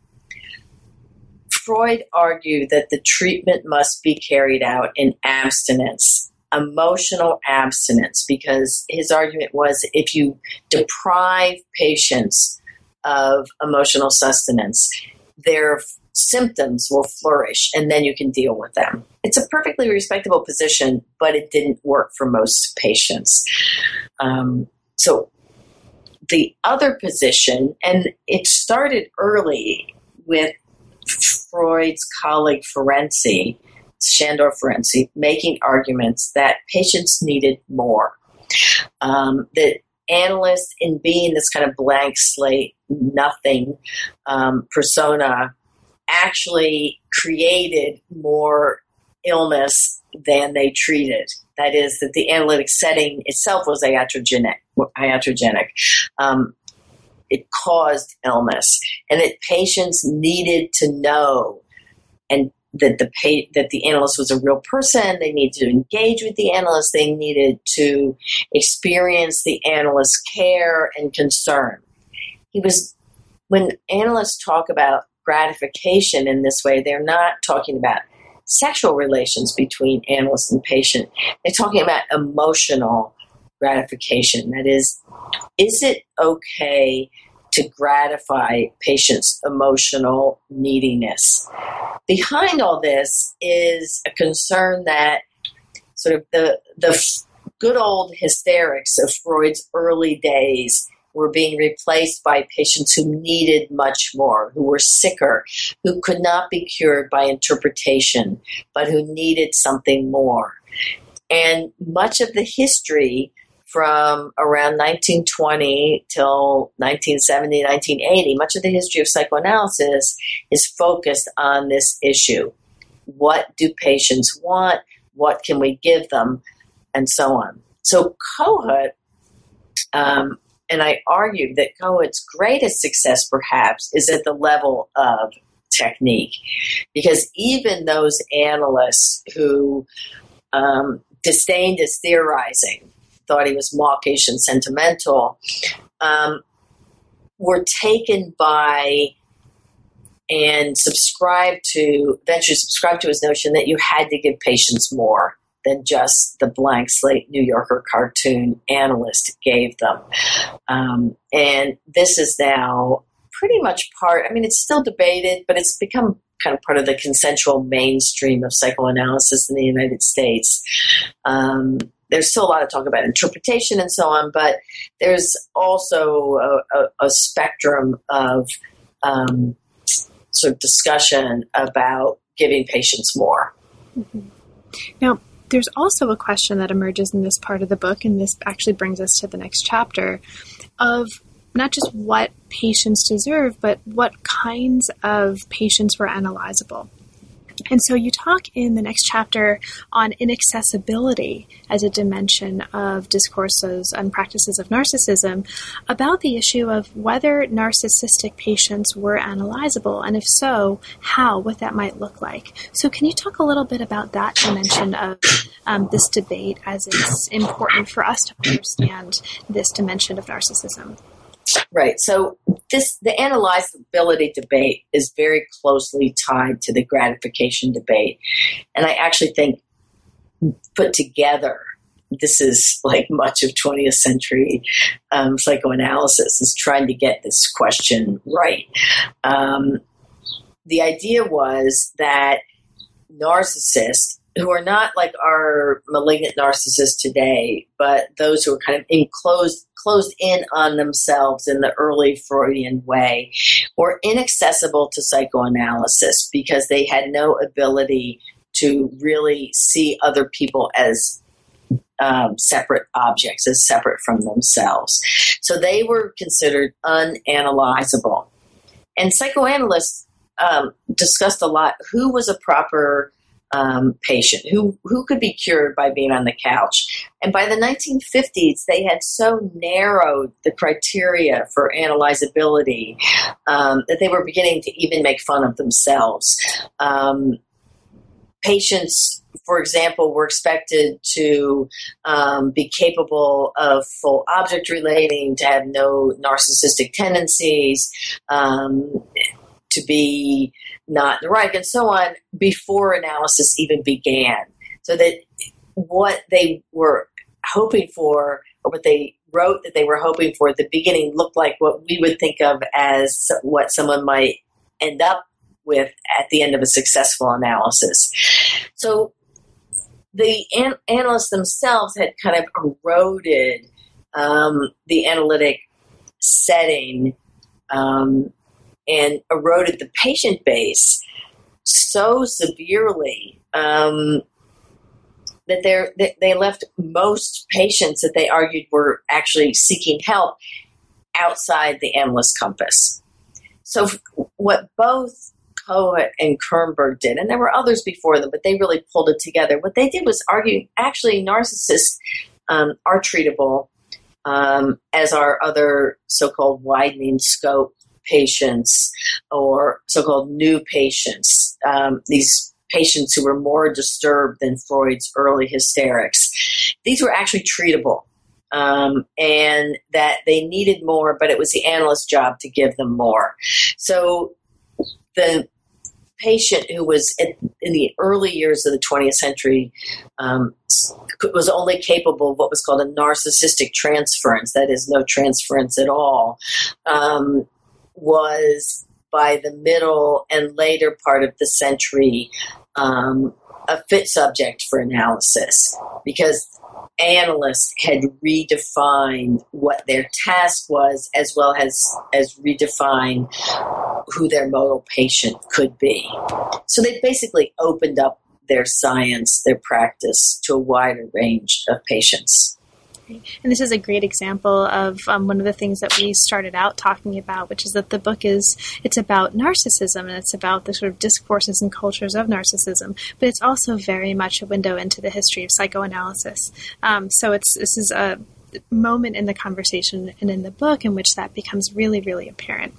Freud argued that the treatment must be carried out in abstinence, emotional abstinence, because his argument was if you deprive patients of emotional sustenance, their symptoms will flourish, and then you can deal with them. It's a perfectly respectable position, but it didn't work for most patients. Um, so the other position, and it started early with Freud's colleague Ferenczi, Shandor Ferenczi, making arguments that patients needed more. Um, that analysts, in being this kind of blank slate, nothing um, persona, actually created more illness than they treated. That is, that the analytic setting itself was iatrogenic. iatrogenic. Um, it caused illness, and that patients needed to know, and that the pa- that the analyst was a real person. They needed to engage with the analyst. They needed to experience the analyst's care and concern. He was when analysts talk about gratification in this way, they're not talking about sexual relations between analyst and patient. They're talking about emotional gratification. That is, is it okay to gratify patients' emotional neediness? Behind all this is a concern that sort of the the good old hysterics of Freud's early days were being replaced by patients who needed much more, who were sicker, who could not be cured by interpretation, but who needed something more. And much of the history from around nineteen twenty till nineteen seventy, nineteen eighty, much of the history of psychoanalysis is focused on this issue. What do patients want? What can we give them? And so on. So Kohut, um, and I argued that Kohut's greatest success, perhaps, is at the level of technique. Because even those analysts who um, disdained his theorizing, thought he was mawkish and sentimental, um, were taken by and subscribed to, eventually subscribed to his notion that you had to give patients more than just the blank slate New Yorker cartoon analyst gave them. Um, and this is now pretty much part, I mean, it's still debated, but it's become kind of part of the consensual mainstream of psychoanalysis in the United States. Um, there's still a lot of talk about interpretation and so on, but there's also a, a, a spectrum of um, sort of discussion about giving patients more. Mm-hmm. Now, there's also a question that emerges in this part of the book, and this actually brings us to the next chapter, of not just what patients deserve, but what kinds of patients were analyzable. And so you talk in the next chapter on inaccessibility as a dimension of discourses and practices of narcissism, about the issue of whether narcissistic patients were analyzable, and if so, how, what that might look like. So can you talk a little bit about that dimension of um, this debate, as it's important for us to understand this dimension of narcissism? Right. So this the analyzability debate is very closely tied to the gratification debate. And I actually think put together, this is like much of twentieth century um, psychoanalysis is trying to get this question right. Um, the idea was that narcissists, who are not like our malignant narcissists today, but those who are kind of enclosed, closed in on themselves in the early Freudian way, were inaccessible to psychoanalysis because they had no ability to really see other people as um, separate objects, as separate from themselves. So they were considered unanalyzable. And psychoanalysts um, discussed a lot who was a proper Um, patient, who who could be cured by being on the couch. And by the nineteen fifties, they had so narrowed the criteria for analyzability um, that they were beginning to even make fun of themselves. Um, patients, for example, were expected to um, be capable of full object relating, to have no narcissistic tendencies, um, to be not neurotic, and so on, before analysis even began. So that what they were hoping for, or what they wrote that they were hoping for at the beginning, looked like what we would think of as what someone might end up with at the end of a successful analysis. So the an- analysts themselves had kind of eroded um, the analytic setting um, and eroded the patient base so severely um, that they're, that they left most patients that they argued were actually seeking help outside the analyst compass. So what both Kohut and Kernberg did, and there were others before them, but they really pulled it together. What they did was argue actually narcissists um, are treatable, um, as are other so-called widening scope patients or so-called new patients, um, these patients who were more disturbed than Freud's early hysterics. These were actually treatable, um, and that they needed more, but it was the analyst's job to give them more. So the patient who was in, in the early years of the twentieth century um, was only capable of what was called a narcissistic transference, that is, no transference at all, um, was by the middle and later part of the century um, a fit subject for analysis, because analysts had redefined what their task was, as well as, as redefined who their modal patient could be. So they basically opened up their science, their practice, to a wider range of patients. And this is a great example of um, one of the things that we started out talking about, which is that the book is, it's about narcissism, and it's about the sort of discourses and cultures of narcissism, but it's also very much a window into the history of psychoanalysis. Um, so it's this is a moment in the conversation and in the book in which that becomes really, really apparent.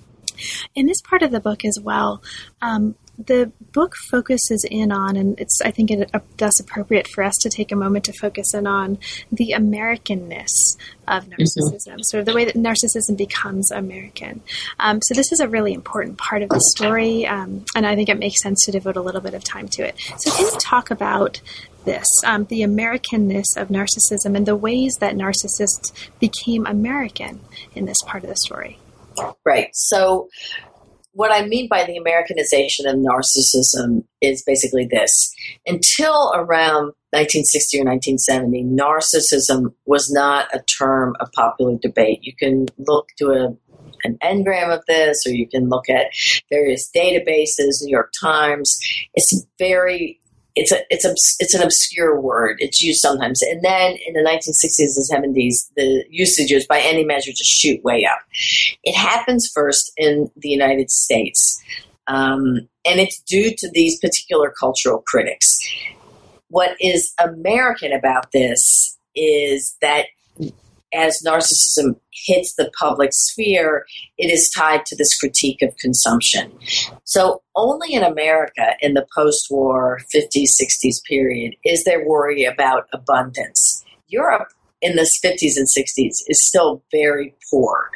In this part of the book as well, um, the book focuses in on, and it's I think it, uh, thus appropriate for us to take a moment to focus in on the Americanness of narcissism, mm-hmm. sort of the way that narcissism becomes American. Um, so this is a really important part of the story, um, and I think it makes sense to devote a little bit of time to it. So can you talk about this, um, the Americanness of narcissism and the ways that narcissists became American in this part of the story? Right. So what I mean by the Americanization of narcissism is basically this. Until around nineteen sixty or nineteen seventy, narcissism was not a term of popular debate. You can look to a, an engram of this, or you can look at various databases, New York Times. It's very it's a it's a it's an obscure word. It's used sometimes, and then in the nineteen sixties and seventies, the usages by any measure just shoot way up. It happens first in the United States, um, and it's due to these particular cultural critics. What is American about this is that as narcissism hits the public sphere, it is tied to this critique of consumption. So only in America in the post-war fifties, sixties period is there worry about abundance. Europe in the fifties and sixties is still very poor.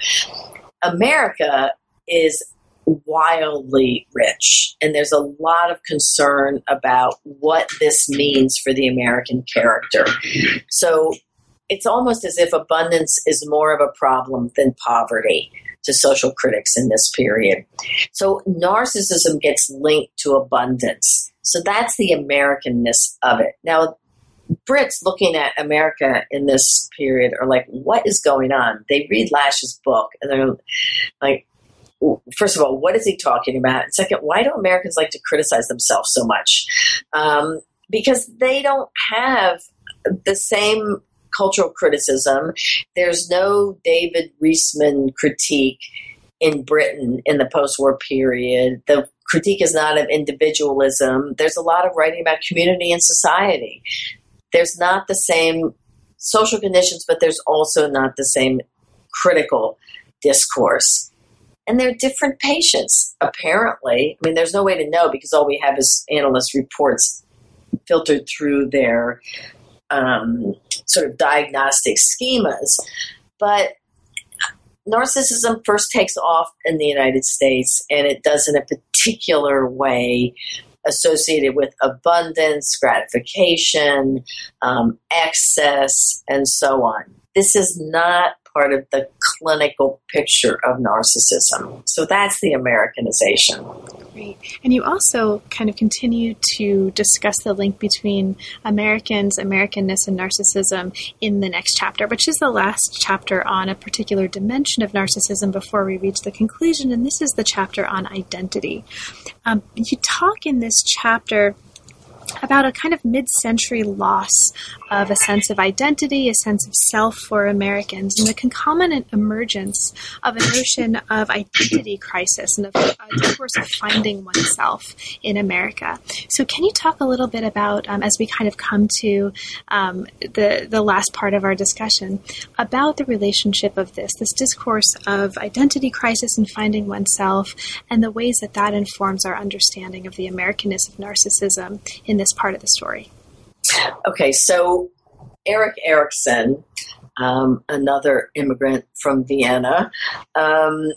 America is wildly rich, and there's a lot of concern about what this means for the American character. So it's almost as if abundance is more of a problem than poverty to social critics in this period. So narcissism gets linked to abundance. So that's the Americanness of it. Now, Brits looking at America in this period are like, what is going on? They read Lash's book and they're like, first of all, what is he talking about? And second, why do Americans like to criticize themselves so much? Um, because they don't have the same cultural criticism. There's no David Reisman critique in Britain in the post-war period. The critique is not of individualism. There's a lot of writing about community and society. There's not the same social conditions, but there's also not the same critical discourse. And they're different patients, apparently. I mean, there's no way to know because all we have is analyst reports filtered through their um, sort of diagnostic schemas. But narcissism first takes off in the United States, and it does in a particular way associated with abundance, gratification, um, excess, and so on. This is not part of the clinical picture of narcissism. So that's the Americanization. Great. And you also kind of continue to discuss the link between Americans, Americanness, and narcissism in the next chapter, which is the last chapter on a particular dimension of narcissism before we reach the conclusion. And this is the chapter on identity. Um, you talk in this chapter about a kind of mid-century loss of a sense of identity, a sense of self for Americans, and the concomitant emergence of a notion of identity crisis and of a discourse of finding oneself in America. So can you talk a little bit about, um, as we kind of come to um, the, the last part of our discussion, about the relationship of this, this discourse of identity crisis and finding oneself, and the ways that that informs our understanding of the Americanness of narcissism in this part of the story? Okay, so Erik Erikson, um, another immigrant from Vienna, um,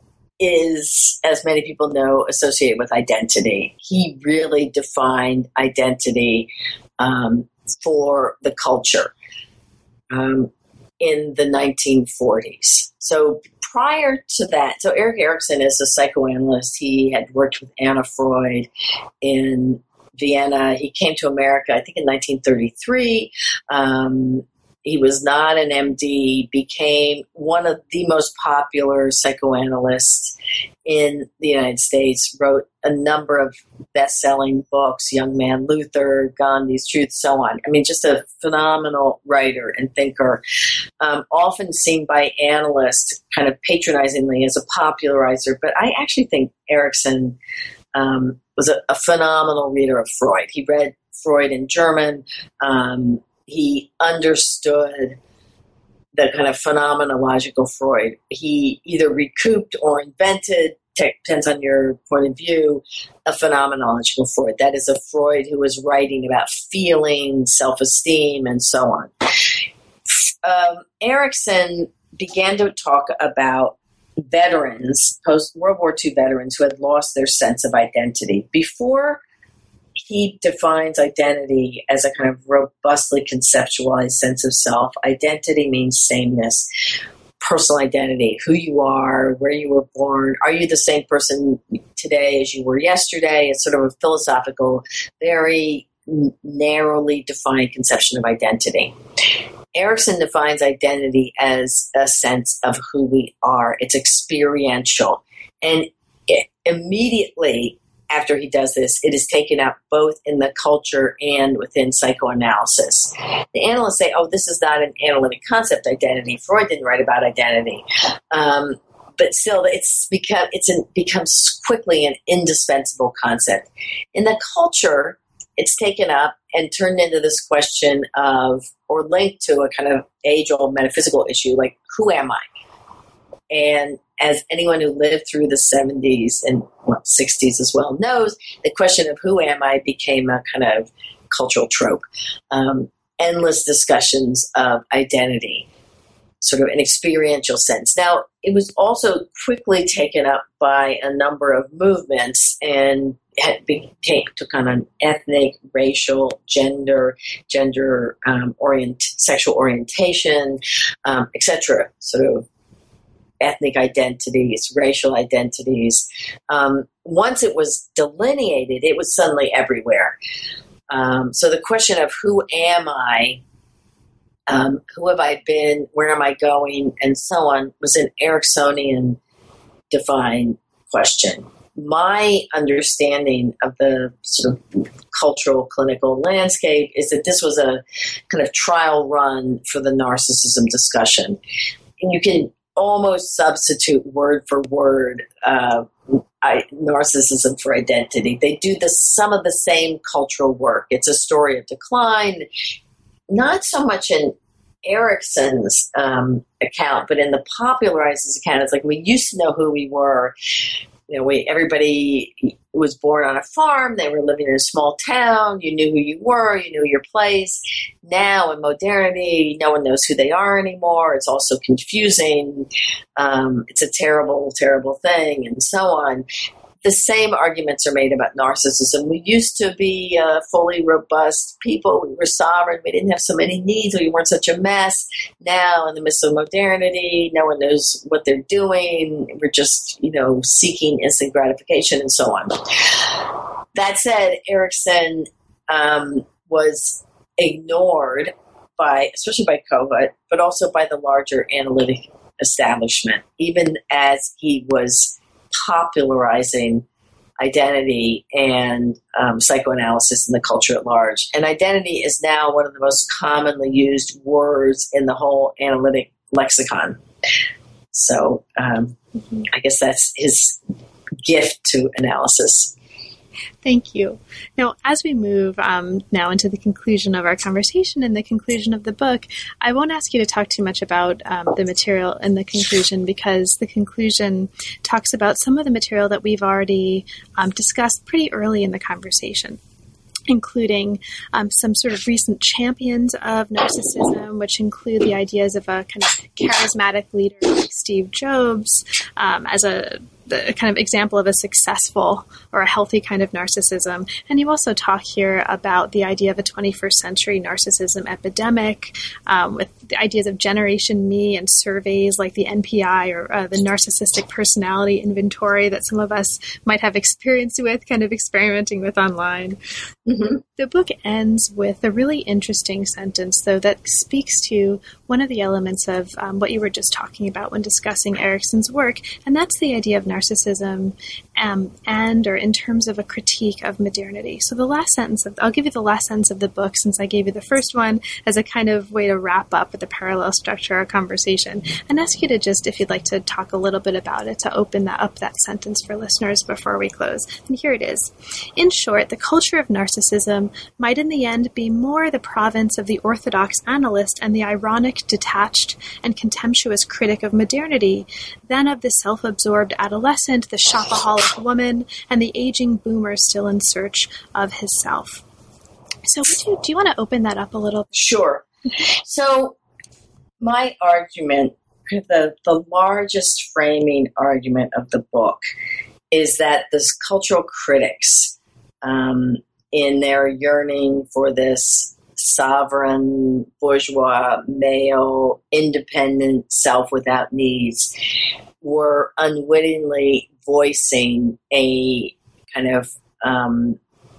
is, as many people know, associated with identity. He really defined identity um, for the culture um, in the nineteen forties. So prior to that, so Erik Erikson is a psychoanalyst. He had worked with Anna Freud in Vienna. He came to America, I think, in nineteen thirty-three. Um, he was not an M D, became one of the most popular psychoanalysts in the United States, wrote a number of best-selling books, Young Man Luther, Gandhi's Truth, so on. I mean, just a phenomenal writer and thinker, um, often seen by analysts kind of patronizingly as a popularizer. But I actually think Erikson um, was a, a phenomenal reader of Freud. He read Freud in German. Um, he understood the kind of phenomenological Freud. He either recouped or invented, depends on your point of view, a phenomenological Freud. That is a Freud who was writing about feeling, self-esteem, and so on. Um, Erikson began to talk about veterans, post-World War Two veterans who had lost their sense of identity. Before he defines identity as a kind of robustly conceptualized sense of self, identity means sameness, personal identity, who you are, where you were born. Are you the same person today as you were yesterday? It's sort of a philosophical, very narrowly defined conception of identity. Erikson defines identity as a sense of who we are. It's experiential. And it immediately after he does this, it is taken up both in the culture and within psychoanalysis. The analysts say, oh, this is not an analytic concept, identity. Freud didn't write about identity. Um, but still, it's become, it's an, becomes quickly an indispensable concept. In the culture, it's taken up and turned into this question of, or linked to a kind of age-old metaphysical issue, like, who am I? And as anyone who lived through the seventies and well, sixties as well knows, the question of who am I became a kind of cultural trope. Um, endless discussions of identity, sort of an experiential sense. Now, it was also quickly taken up by a number of movements and had became, took on an ethnic, racial, gender, gender um, orient, sexual orientation, um, et cetera, sort of ethnic identities, racial identities. Um, once it was delineated, it was suddenly everywhere. Um, so the question of who am I, um, who have I been, where am I going, and so on, was an Ericksonian defined question. My understanding of the sort of cultural clinical landscape is that this was a kind of trial run for the narcissism discussion. And you can almost substitute word for word uh, I, narcissism for identity. They do the, some of the same cultural work. It's a story of decline, not so much in Erickson's um, account, but in the popularizers account. It's like we used to know who we were. You know, we, everybody was born on a farm. They were living in a small town. You knew who you were. You knew your place. Now, in modernity, no one knows who they are anymore. It's also confusing. Um, it's a terrible, terrible thing, and so on. The same arguments are made about narcissism. We used to be uh, fully robust people. We were sovereign. We didn't have so many needs. We weren't such a mess. Now, in the midst of modernity, no one knows what they're doing. We're just, you know, seeking instant gratification and so on. That said, Erickson um, was ignored by, especially by Kohut, but also by the larger analytic establishment, even as he was popularizing identity and um, psychoanalysis in the culture at large. And identity is now one of the most commonly used words in the whole analytic lexicon. So um, mm-hmm. I guess that's his gift to analysis. Thank you. Now, as we move um, now into the conclusion of our conversation and the conclusion of the book, I won't ask you to talk too much about um, the material in the conclusion, because the conclusion talks about some of the material that we've already um, discussed pretty early in the conversation, including um, some sort of recent champions of narcissism, which include the ideas of a kind of charismatic leader like Steve Jobs um, as a the kind of example of a successful or a healthy kind of narcissism. And you also talk here about the idea of a twenty-first century narcissism epidemic, um, with the ideas of Generation Me and surveys like the N P I or uh, the Narcissistic Personality Inventory that some of us might have experience with, kind of experimenting with online. Mm-hmm. The book ends with a really interesting sentence, though, that speaks to one of the elements of um, what you were just talking about when discussing Erickson's work, and that's the idea of narcissism um, and or in terms of a critique of modernity. So the last sentence of, I'll give you the last sentence of the book, since I gave you the first one as a kind of way to wrap up with the parallel structure of our conversation, and ask you to just, if you'd like to talk a little bit about it, to open that up, that sentence for listeners before we close. And here it is. In short, the culture of narcissism might in the end be more the province of the orthodox analyst and the ironic, detached, and contemptuous critic of modernity than of the self-absorbed adolescent, the shopaholic woman, and the aging boomer still in search of his self. So would you, do you want to open that up a little? Sure. So my argument, the, the largest framing argument of the book, is that this cultural critics, um, in their yearning for this sovereign, bourgeois, male, independent self without needs, were unwittingly voicing a kind of, um,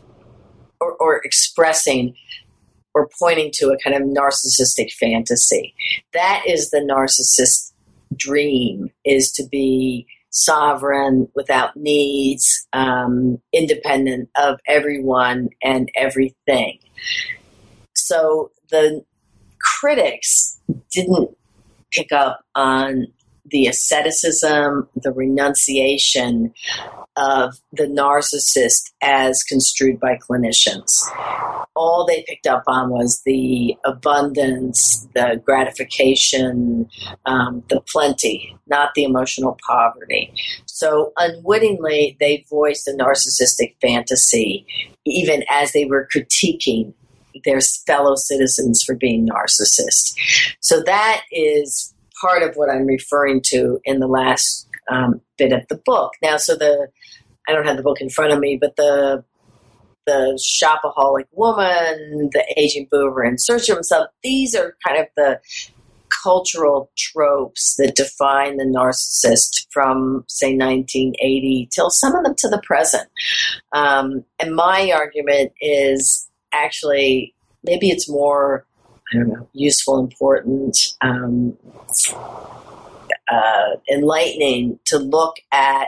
or, or expressing or pointing to a kind of narcissistic fantasy. That is the narcissist dream, is to be sovereign, without needs, um, independent of everyone and everything. So the critics didn't pick up on the asceticism, the renunciation of the narcissist as construed by clinicians. All they picked up on was the abundance, the gratification, um, the plenty, not the emotional poverty. So unwittingly, they voiced a narcissistic fantasy, even as they were critiquing their fellow citizens for being narcissists. So that is part of what I'm referring to in the last um, bit of the book. Now, so the I don't have the book in front of me, but the the shopaholic woman, the aging boomer in search of himself, these are kind of the cultural tropes that define the narcissist from, say, nineteen eighty till some of them to the present. Um, and my argument is actually maybe it's more, I don't know, useful, important, um, uh, enlightening to look at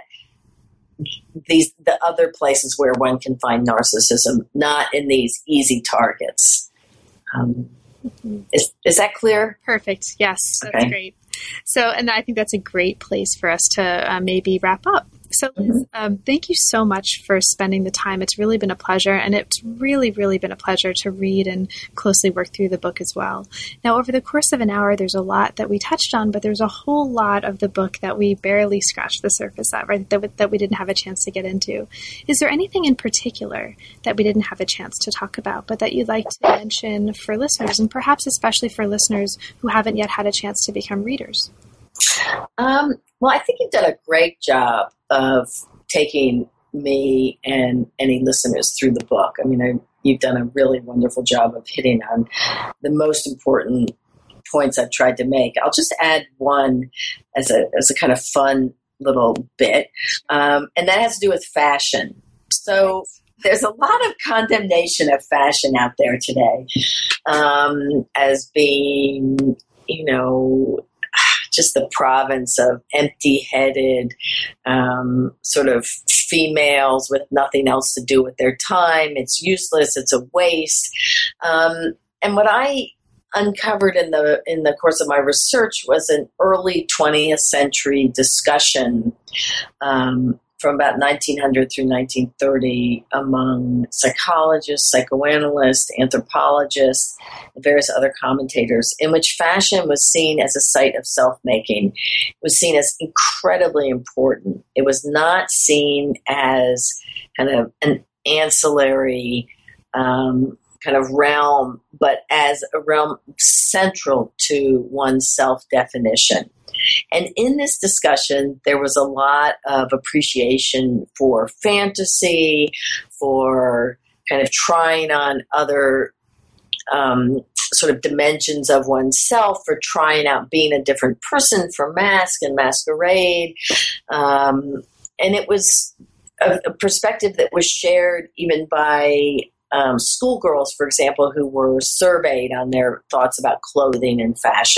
these the other places where one can find narcissism, not in these easy targets. Um, is is that clear? Perfect. Yes, that's okay. Great. So, and I think that's a great place for us to uh, maybe wrap up. So, Liz, mm-hmm. um, thank you so much for spending the time. It's really been a pleasure, and it's really, really been a pleasure to read and closely work through the book as well. Now, over the course of an hour, there's a lot that we touched on, but there's a whole lot of the book that we barely scratched the surface of, right, that, that we didn't have a chance to get into. Is there anything in particular that we didn't have a chance to talk about, but that you'd like to mention for listeners, and perhaps especially for listeners who haven't yet had a chance to become readers? Um, well, I think you've done a great job of taking me and any listeners through the book. I mean, I, you've done a really wonderful job of hitting on the most important points I've tried to make. I'll just add one as a as a kind of fun little bit, um, and that has to do with fashion. So there's a lot of condemnation of fashion out there today um, as being, you know, just the province of empty-headed um, sort of females with nothing else to do with their time. It's useless. It's a waste. Um, and what I uncovered in the in the course of my research was an early twentieth century discussion um, from about nineteen hundred through nineteen thirty among psychologists, psychoanalysts, anthropologists, and various other commentators, in which fashion was seen as a site of self-making. It was seen as incredibly important. It was not seen as kind of an ancillary um, kind of realm, but as a realm central to one's self-definition. And in this discussion, there was a lot of appreciation for fantasy, for kind of trying on other um, sort of dimensions of oneself, for trying out being a different person, for mask and masquerade. Um, and it was a, a perspective that was shared even by um, schoolgirls, for example, who were surveyed on their thoughts about clothing and fashion.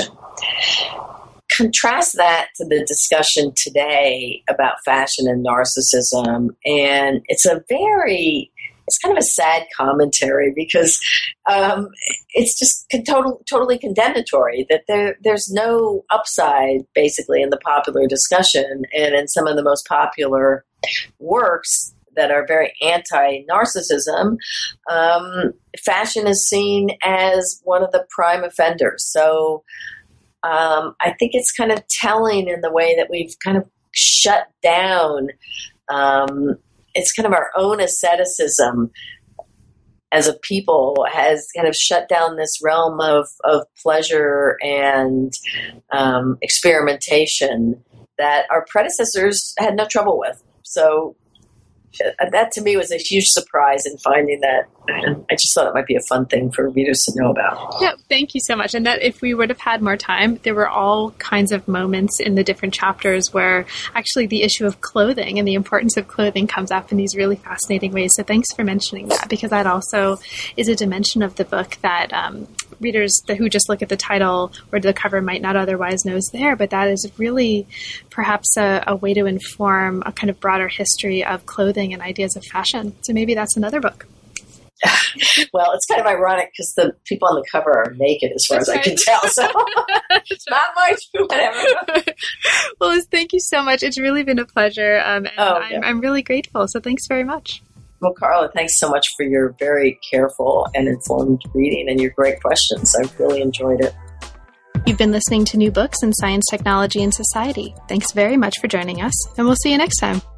Contrast that to the discussion today about fashion and narcissism, and it's a very, it's kind of a sad commentary because um, it's just con- total, totally condemnatory that there, there's no upside, basically, in the popular discussion and in some of the most popular works that are very anti-narcissism. Um, fashion is seen as one of the prime offenders. So Um, I think it's kind of telling in the way that we've kind of shut down. Um, it's kind of our own asceticism as a people has kind of shut down this realm of, of pleasure and um, experimentation that our predecessors had no trouble with. So that to me was a huge surprise in finding that And I just thought it might be a fun thing for readers to know about. Yeah, thank you so much. And that if we would have had more time, there were all kinds of moments in the different chapters where actually the issue of clothing and the importance of clothing comes up in these really fascinating ways. So thanks for mentioning that, because that also is a dimension of the book that um, readers who just look at the title or the cover might not otherwise know is there. But that is really perhaps a, a way to inform a kind of broader history of clothing and ideas of fashion. So maybe that's another book. Well, it's kind of ironic because the people on the cover are naked as far That's as right. I can tell. So not much, whatever. Well, Liz, thank you so much. It's really been a pleasure. Um, and Oh, I'm, yeah. I'm really grateful. So thanks very much. Well, Carla, thanks so much for your very careful and informed reading and your great questions. I really enjoyed it. You've been listening to New Books in Science, Technology, and Society. Thanks very much for joining us, and we'll see you next time.